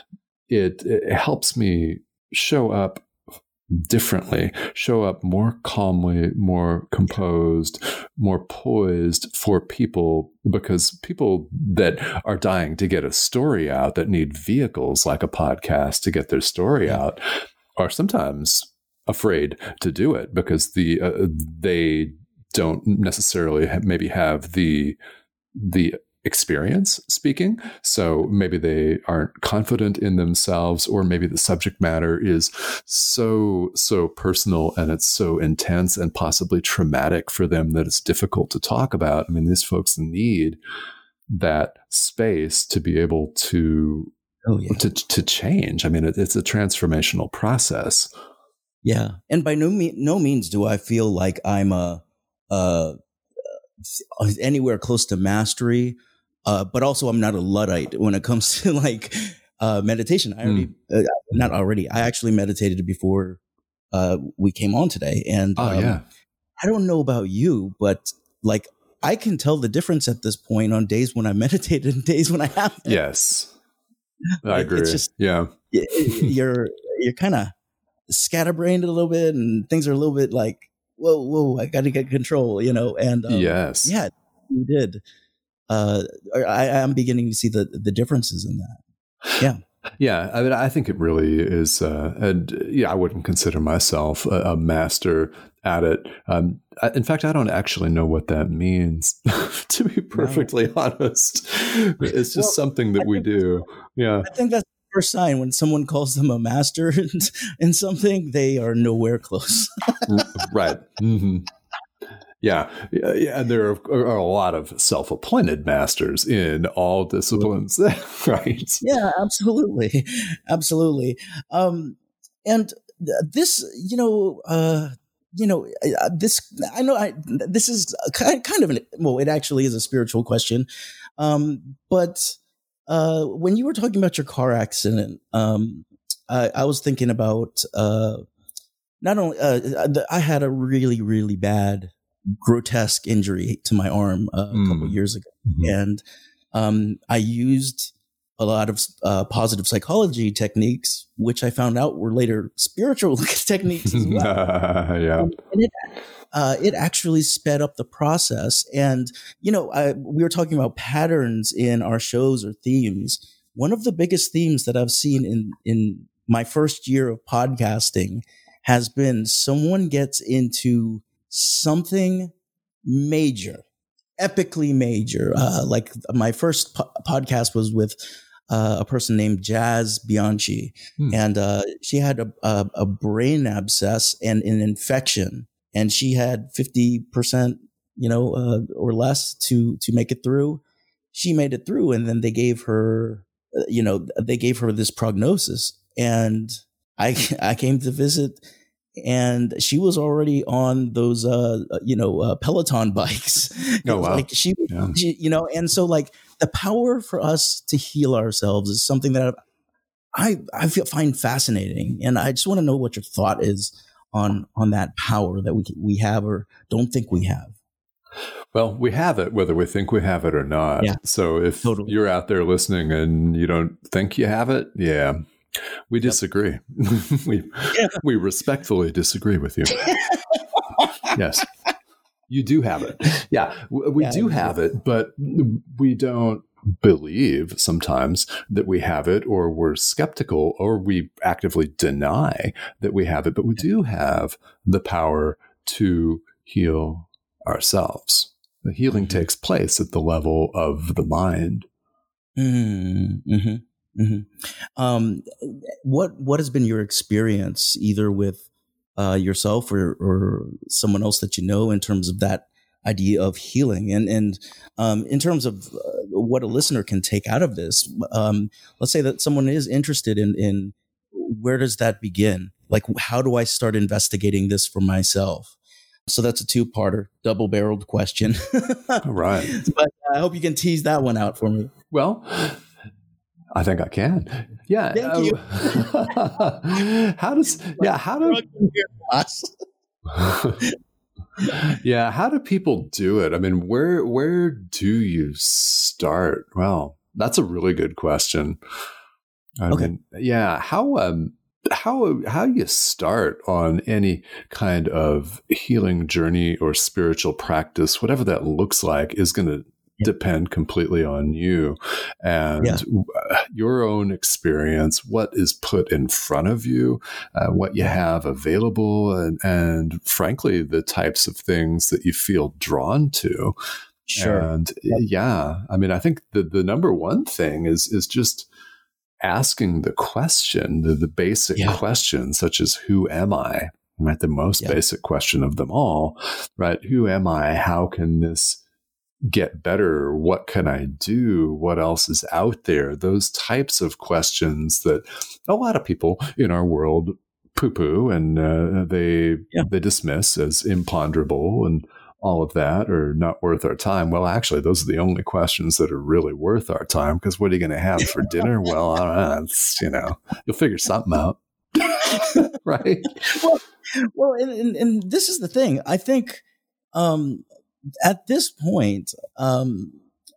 It, it helps me show up differently, show up more calmly, more composed, more poised for people, because people that are dying to get a story out, that need vehicles like a podcast to get their story yeah. out, are sometimes afraid to do it because the uh, they don't necessarily have, maybe have the the experience speaking. So maybe they aren't confident in themselves, or maybe the subject matter is so, so personal and it's so intense and possibly traumatic for them that it's difficult to talk about. I mean, these folks need that space to be able to, oh, yeah. to, to change. I mean, it, it's a transformational process. Yeah. And by no, me- no means do I feel like I'm a, uh, anywhere close to mastery. Uh, but also, I'm not a Luddite when it comes to like uh, meditation. I already, mm. uh, not already, I actually meditated before uh, we came on today. And oh, um, yeah. I don't know about you, but like I can tell the difference at this point on days when I meditated and days when I haven't. Yes, like, I agree. It's just, yeah, you're you're kind of scatterbrained a little bit, and things are a little bit like, whoa, whoa, I got to get control, you know. And um, yes, yeah, you did. Uh, I, I'm beginning to see the, the differences in that. Yeah. Yeah. I mean, I think it really is. Uh, and yeah, I wouldn't consider myself a, a master at it. Um, I, in fact, I don't actually know what that means, to be perfectly no. honest. It's just well, something that I we do. Yeah. I think that's the first sign when someone calls them a master in, in something, they are nowhere close. Right. Mm-hmm. Yeah, yeah, and there are, are a lot of self-appointed masters in all disciplines, right? Yeah, absolutely, absolutely. Um, and this, you know, uh, you know, this. I know, I this is kind kind of an well, it actually is a spiritual question, um, but uh, when you were talking about your car accident, um, I, I was thinking about uh, not only uh, I had a really, really bad, grotesque injury to my arm uh, a mm. couple of years ago. Mm-hmm. And um, I used a lot of uh, positive psychology techniques, which I found out were later spiritual techniques as well. uh, yeah. And it, uh, it actually sped up the process. And, you know, I, we were talking about patterns in our shows or themes. One of the biggest themes that I've seen in, in my first year of podcasting has been someone gets into something major, epically major. Uh, like my first po- podcast was with uh, a person named Jazz Bianchi, hmm. and uh, she had a, a, a brain abscess and an infection, and she had fifty percent, you know, uh, or less to to make it through. She made it through, and then they gave her, uh, you know, they gave her this prognosis, and I I came to visit. And she was already on those, uh, you know, uh, Peloton bikes. Oh, wow. Like she, yeah. she, you know, and so like the power for us to heal ourselves is something that I, I feel, find fascinating. And I just want to know what your thought is on, on that power that we, we have or don't think we have. Well, we have it, whether we think we have it or not. Yeah, so if totally. You're out there listening and you don't think you have it, yeah. We disagree. Yep. we yeah. we respectfully disagree with you. Yes, you do have it. Yeah, we yeah, do have it, but we don't believe sometimes that we have it, or we're skeptical, or we actively deny that we have it. But we do have the power to heal ourselves. The healing mm-hmm. takes place at the level of the mind. Mm-hmm. Mm-hmm. Um, what what has been your experience, either with uh, yourself or, or someone else that you know, in terms of that idea of healing, and and um, in terms of uh, what a listener can take out of this? Um, let's say that someone is interested in in where does that begin? Like, how do I start investigating this for myself? So that's a two-parter, double-barreled question. All right. But I hope you can tease that one out for me. Well, I think I can. Yeah. Thank you. Uh, how does, yeah, how do, yeah, how do people do it? I mean, where, where do you start? Well, that's a really good question. I okay. mean, yeah. How, um, how, how you start on any kind of healing journey or spiritual practice, whatever that looks like, is going to depend completely on you and yeah. your own experience, what is put in front of you, uh, what you have available, and, and frankly, the types of things that you feel drawn to. Sure. And yeah, I mean, I think the, the number one thing is, is just asking the question, the, the basic yeah. question, such as, who am I? Right. The most yeah. basic question of them all, right? Who am I? How can this get better? What can I do? What else is out there? Those types of questions that a lot of people in our world poo-poo and uh, they yeah. they dismiss as imponderable and all of that, or not worth our time. Well, actually, those are the only questions that are really worth our time, because what are you going to have for dinner? Well, I don't know. It's, you know, you'll figure something out. Right? Well, well and, and, and this is the thing. I think um, at this point, um,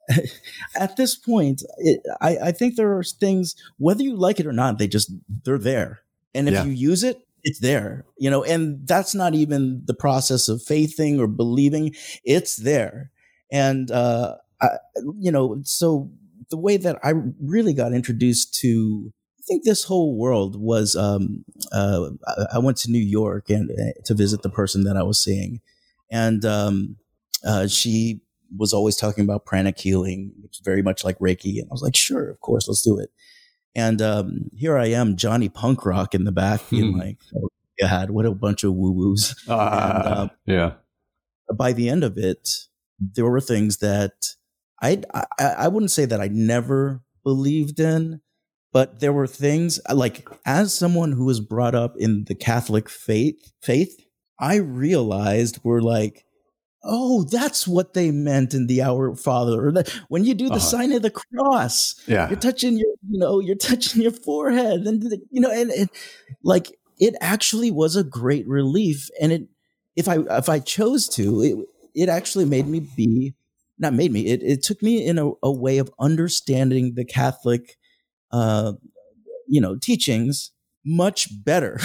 at this point, it, I, I think there are things, whether you like it or not, they just, they're there. And if yeah. you use it, it's there, you know, and that's not even the process of faithing or believing. It's there. And, uh, I, you know, so the way that I really got introduced to, I think this whole world was, um, uh, I went to New York and uh, to visit the person that I was seeing. And, um, uh, she was always talking about pranic healing, which is very much like Reiki. And I was like, sure, of course, let's do it. And um, here I am, Johnny Punk Rock in the back, being hmm. like, oh, God, what a bunch of woo-woos. Uh, and, um, yeah. By the end of it, there were things that I, I I wouldn't say that I never believed in, but there were things, like, as someone who was brought up in the Catholic faith, faith, I realized were like, oh, that's what they meant in the Our Father. Or that, when you do the uh-huh. sign of the cross, yeah. you're touching your, you know, you're touching your forehead, and you know, and, and like it actually was a great relief. And it, if I if I chose to, it it actually made me be, not made me. It it took me in a, a way of understanding the Catholic, uh, you know, teachings much better.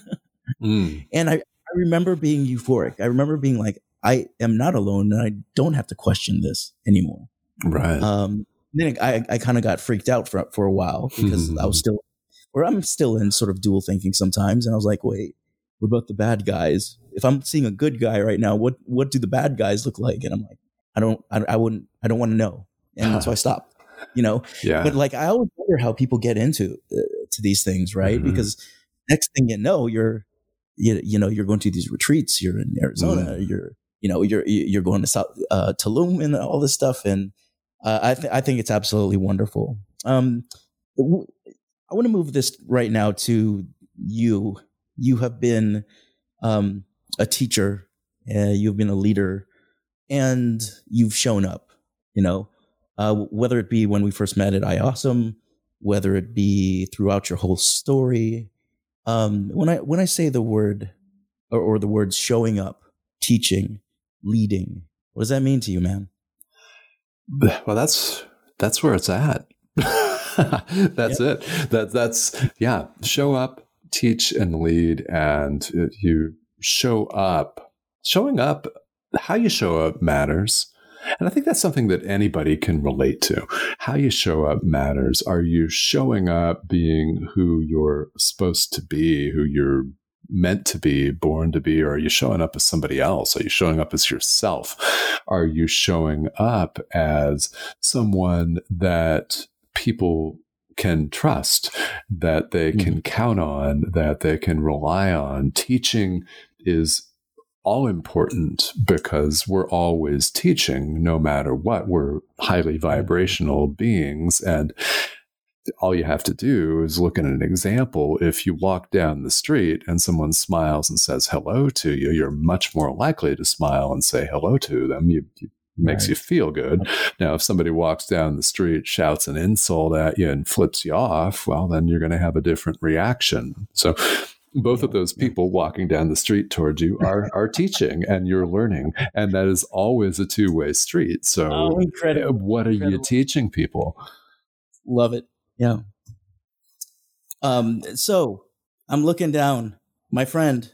mm. And I I remember being euphoric. I remember being like, I am not alone, and I don't have to question this anymore. Right. Um, then I, I kind of got freaked out for for a while, because mm-hmm. I was still, or I'm still in sort of dual thinking sometimes. And I was like, wait, what about the bad guys? If I'm seeing a good guy right now, what what do the bad guys look like? And I'm like, I don't, I, I wouldn't, I don't want to know. And so I stopped, you know? Yeah. But like, I always wonder how people get into uh, to these things, right? Mm-hmm. Because next thing you know, you're, you, you know, you're going to these retreats, you're in Arizona, mm. you're, you know, you're you're going to South, uh, Tulum and all this stuff, and uh, I th- I think it's absolutely wonderful. Um, w- I want to move this right now to you. You have been um, a teacher, uh, you've been a leader, and you've shown up. You know, uh, whether it be when we first met at iAwesome, whether it be throughout your whole story. Um, when I when I say the word or, or the words showing up, teaching, leading, what does that mean to you, man? Well, that's that's where it's at. That's yeah. it. That that's yeah. Show up, teach, and lead, and you show up. Showing up, how you show up matters, and I think that's something that anybody can relate to. How you show up matters. Are you showing up being who you're supposed to be, who you're meant to be, born to be, or are you showing up as somebody else? Are you showing up as yourself? Are you showing up as someone that people can trust, that they can mm-hmm. count on, that they can rely on. Teaching is all important because we're always teaching no matter what. We're highly vibrational beings, and all you have to do is look at an example. If you walk down the street and someone smiles and says hello to you, you're much more likely to smile and say hello to them. You, you makes right. you feel good. Now, if somebody walks down the street, shouts an insult at you and flips you off, well, then you're going to have a different reaction. So both of those people walking down the street towards you are, are teaching, and you're learning. And that is always a two-way street. So oh, incredible. What are incredible. you teaching people? Love it. Yeah. Um, so I'm looking down, my friend.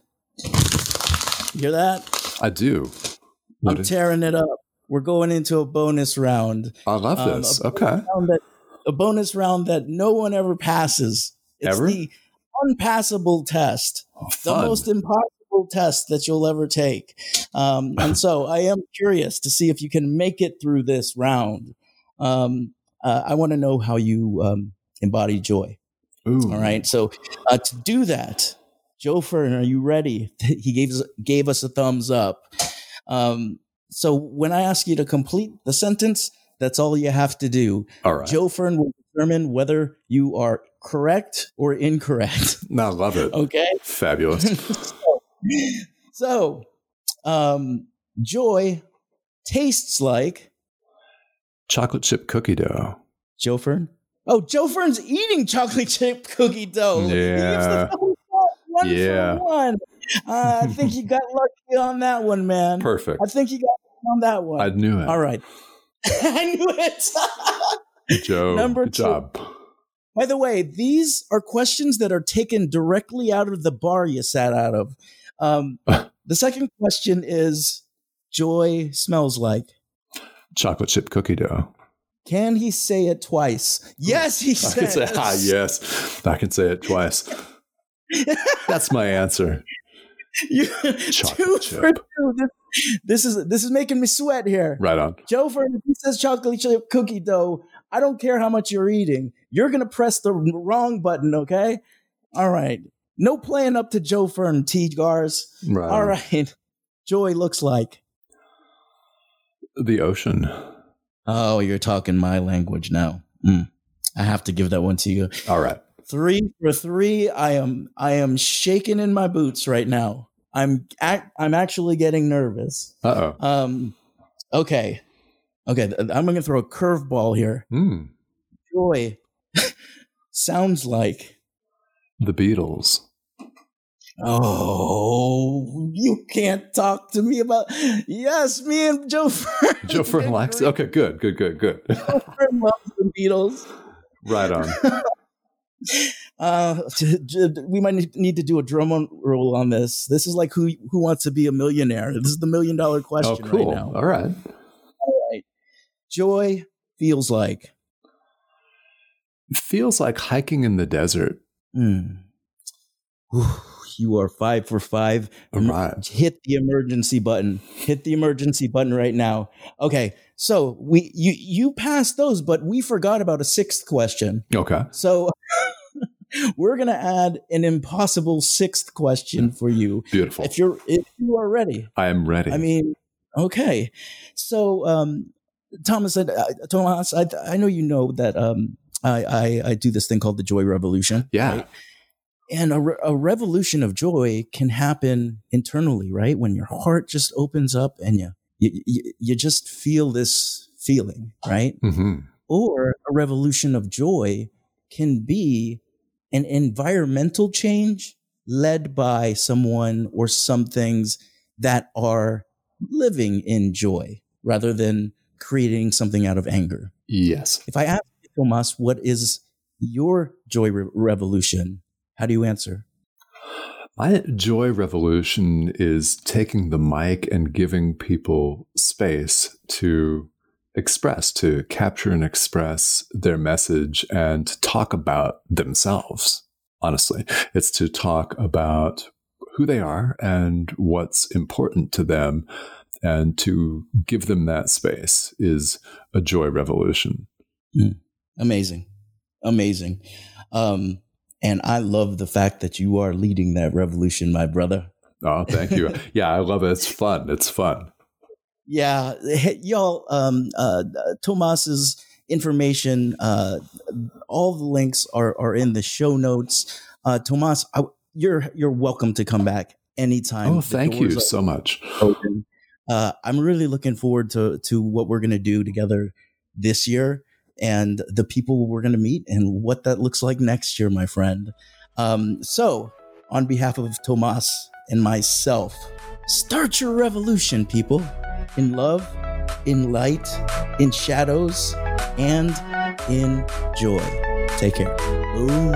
You hear that? I do. What I'm is- tearing it up. We're going into a bonus round. I love um, this. A okay. That, a bonus round that no one ever passes. It's ever? the unpassable test. Oh, the most impossible test that you'll ever take. Um, and so I am curious to see if you can make it through this round. Um, uh, I want to know how you um, embody joy. Ooh. All right. So uh, to do that, Joe Fern, are you ready? He gave us, gave us a thumbs up. Um, so when I ask you to complete the sentence, that's all you have to do. All right. Joe Fern will determine whether you are correct or incorrect. No, I love it. Okay. Fabulous. so, so um, joy tastes like chocolate chip cookie dough. Joe Fern? Oh, Joe Fern's eating chocolate chip cookie dough. Yeah. One yeah. for one. Uh, I think you got lucky on that one, man. Perfect. I think you got lucky on that one. I knew it. All right. I knew it. Joe, Number good two. job. By the way, these are questions that are taken directly out of the bar you sat out of. Um, the second question is, joy smells like? Chocolate chip cookie dough. Can he say it twice? Yes, he says. I can say, ah, yes. I can say it twice. That's my answer. You, two chip. for two. This, this is this is making me sweat here. Right on. Joe Fern, if he says chocolate chip cookie dough, I don't care how much you're eating. You're going to press the wrong button, okay? All right. No playing up to Joe Fern, T-Gars. Right. All right. Joy looks like? The ocean. Oh, you're talking my language now. Mm. I have to give that one to you. All right. Three for three. I am I am shaking in my boots right now. I'm ac- I'm actually getting nervous. Uh-oh. Um, okay. Okay, I'm going to throw a curveball here. Mm. Joy sounds like the Beatles. Oh, you can't talk to me about. Yes, me and Joe Fern. Joe Fern likes. Okay, good, good, good, good. Joe Fern loves the Beatles. Right on. uh, we might need to do a drum roll on this. This is like who who wants to be a millionaire. This is the million dollar question. Oh, cool. Right now. All right. All right. Joy feels like. Feels like hiking in the desert. Mm. You are five for five. All right. Hit the emergency button. Hit the emergency button right now. Okay. So we you you passed those, but we forgot about a sixth question. Okay. So we're gonna add an impossible sixth question for you. Beautiful. If you're if you are ready. I am ready. I mean, okay. So um, Thomas, I, Thomas, I I know you know that um I I, I do this thing called the Joy Revolution. Yeah. Right? And a, re- a revolution of joy can happen internally, right? When your heart just opens up and you you, you, you just feel this feeling, right? Mm-hmm. Or a revolution of joy can be an environmental change led by someone or some things that are living in joy rather than creating something out of anger. Yes. If I ask you, Tomas, what is your joy re- revolution? How do you answer? My joy revolution is taking the mic and giving people space to express, to capture and express their message and to talk about themselves. Honestly, it's to talk about who they are and what's important to them, and to give them that space is a joy revolution. Mm. Amazing. Amazing. Um, and I love the fact that you are leading that revolution, my brother. Oh, thank you. Yeah, I love it. It's fun. It's fun. Yeah, y'all, um, uh, Tomas's information, uh, all the links are, are in the show notes. Uh, Tomas, I, you're you're welcome to come back anytime. Oh, thank you so much. Open. Uh, I'm really looking forward to to what we're going to do together this year and the people we're going to meet and what that looks like next year, my friend. Um, so, on behalf of Tomas and myself, start your revolution, people. In love, in light, in shadows, and in joy. Take care. Ooh.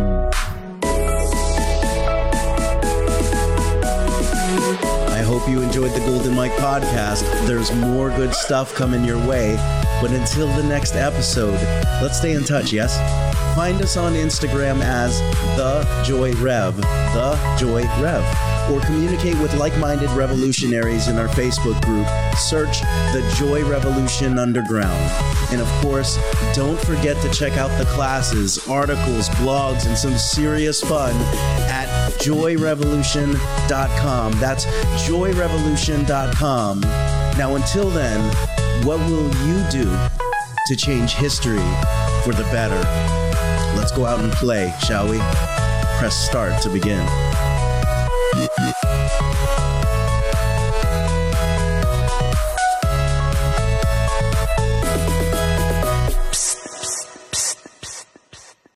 I hope you enjoyed the Golden Mike podcast. There's more good stuff coming your way. But until the next episode, let's stay in touch, yes? Find us on Instagram as The Joy Rev, The Joy Rev. Or communicate with like-minded revolutionaries in our Facebook group. Search The Joy Revolution Underground. And of course, don't forget to check out the classes, articles, blogs, and some serious fun at joy revolution dot com. That's joy revolution dot com. Now, until then, what will you do to change history for the better? Let's go out and play, shall we? Press start to begin. Yeah.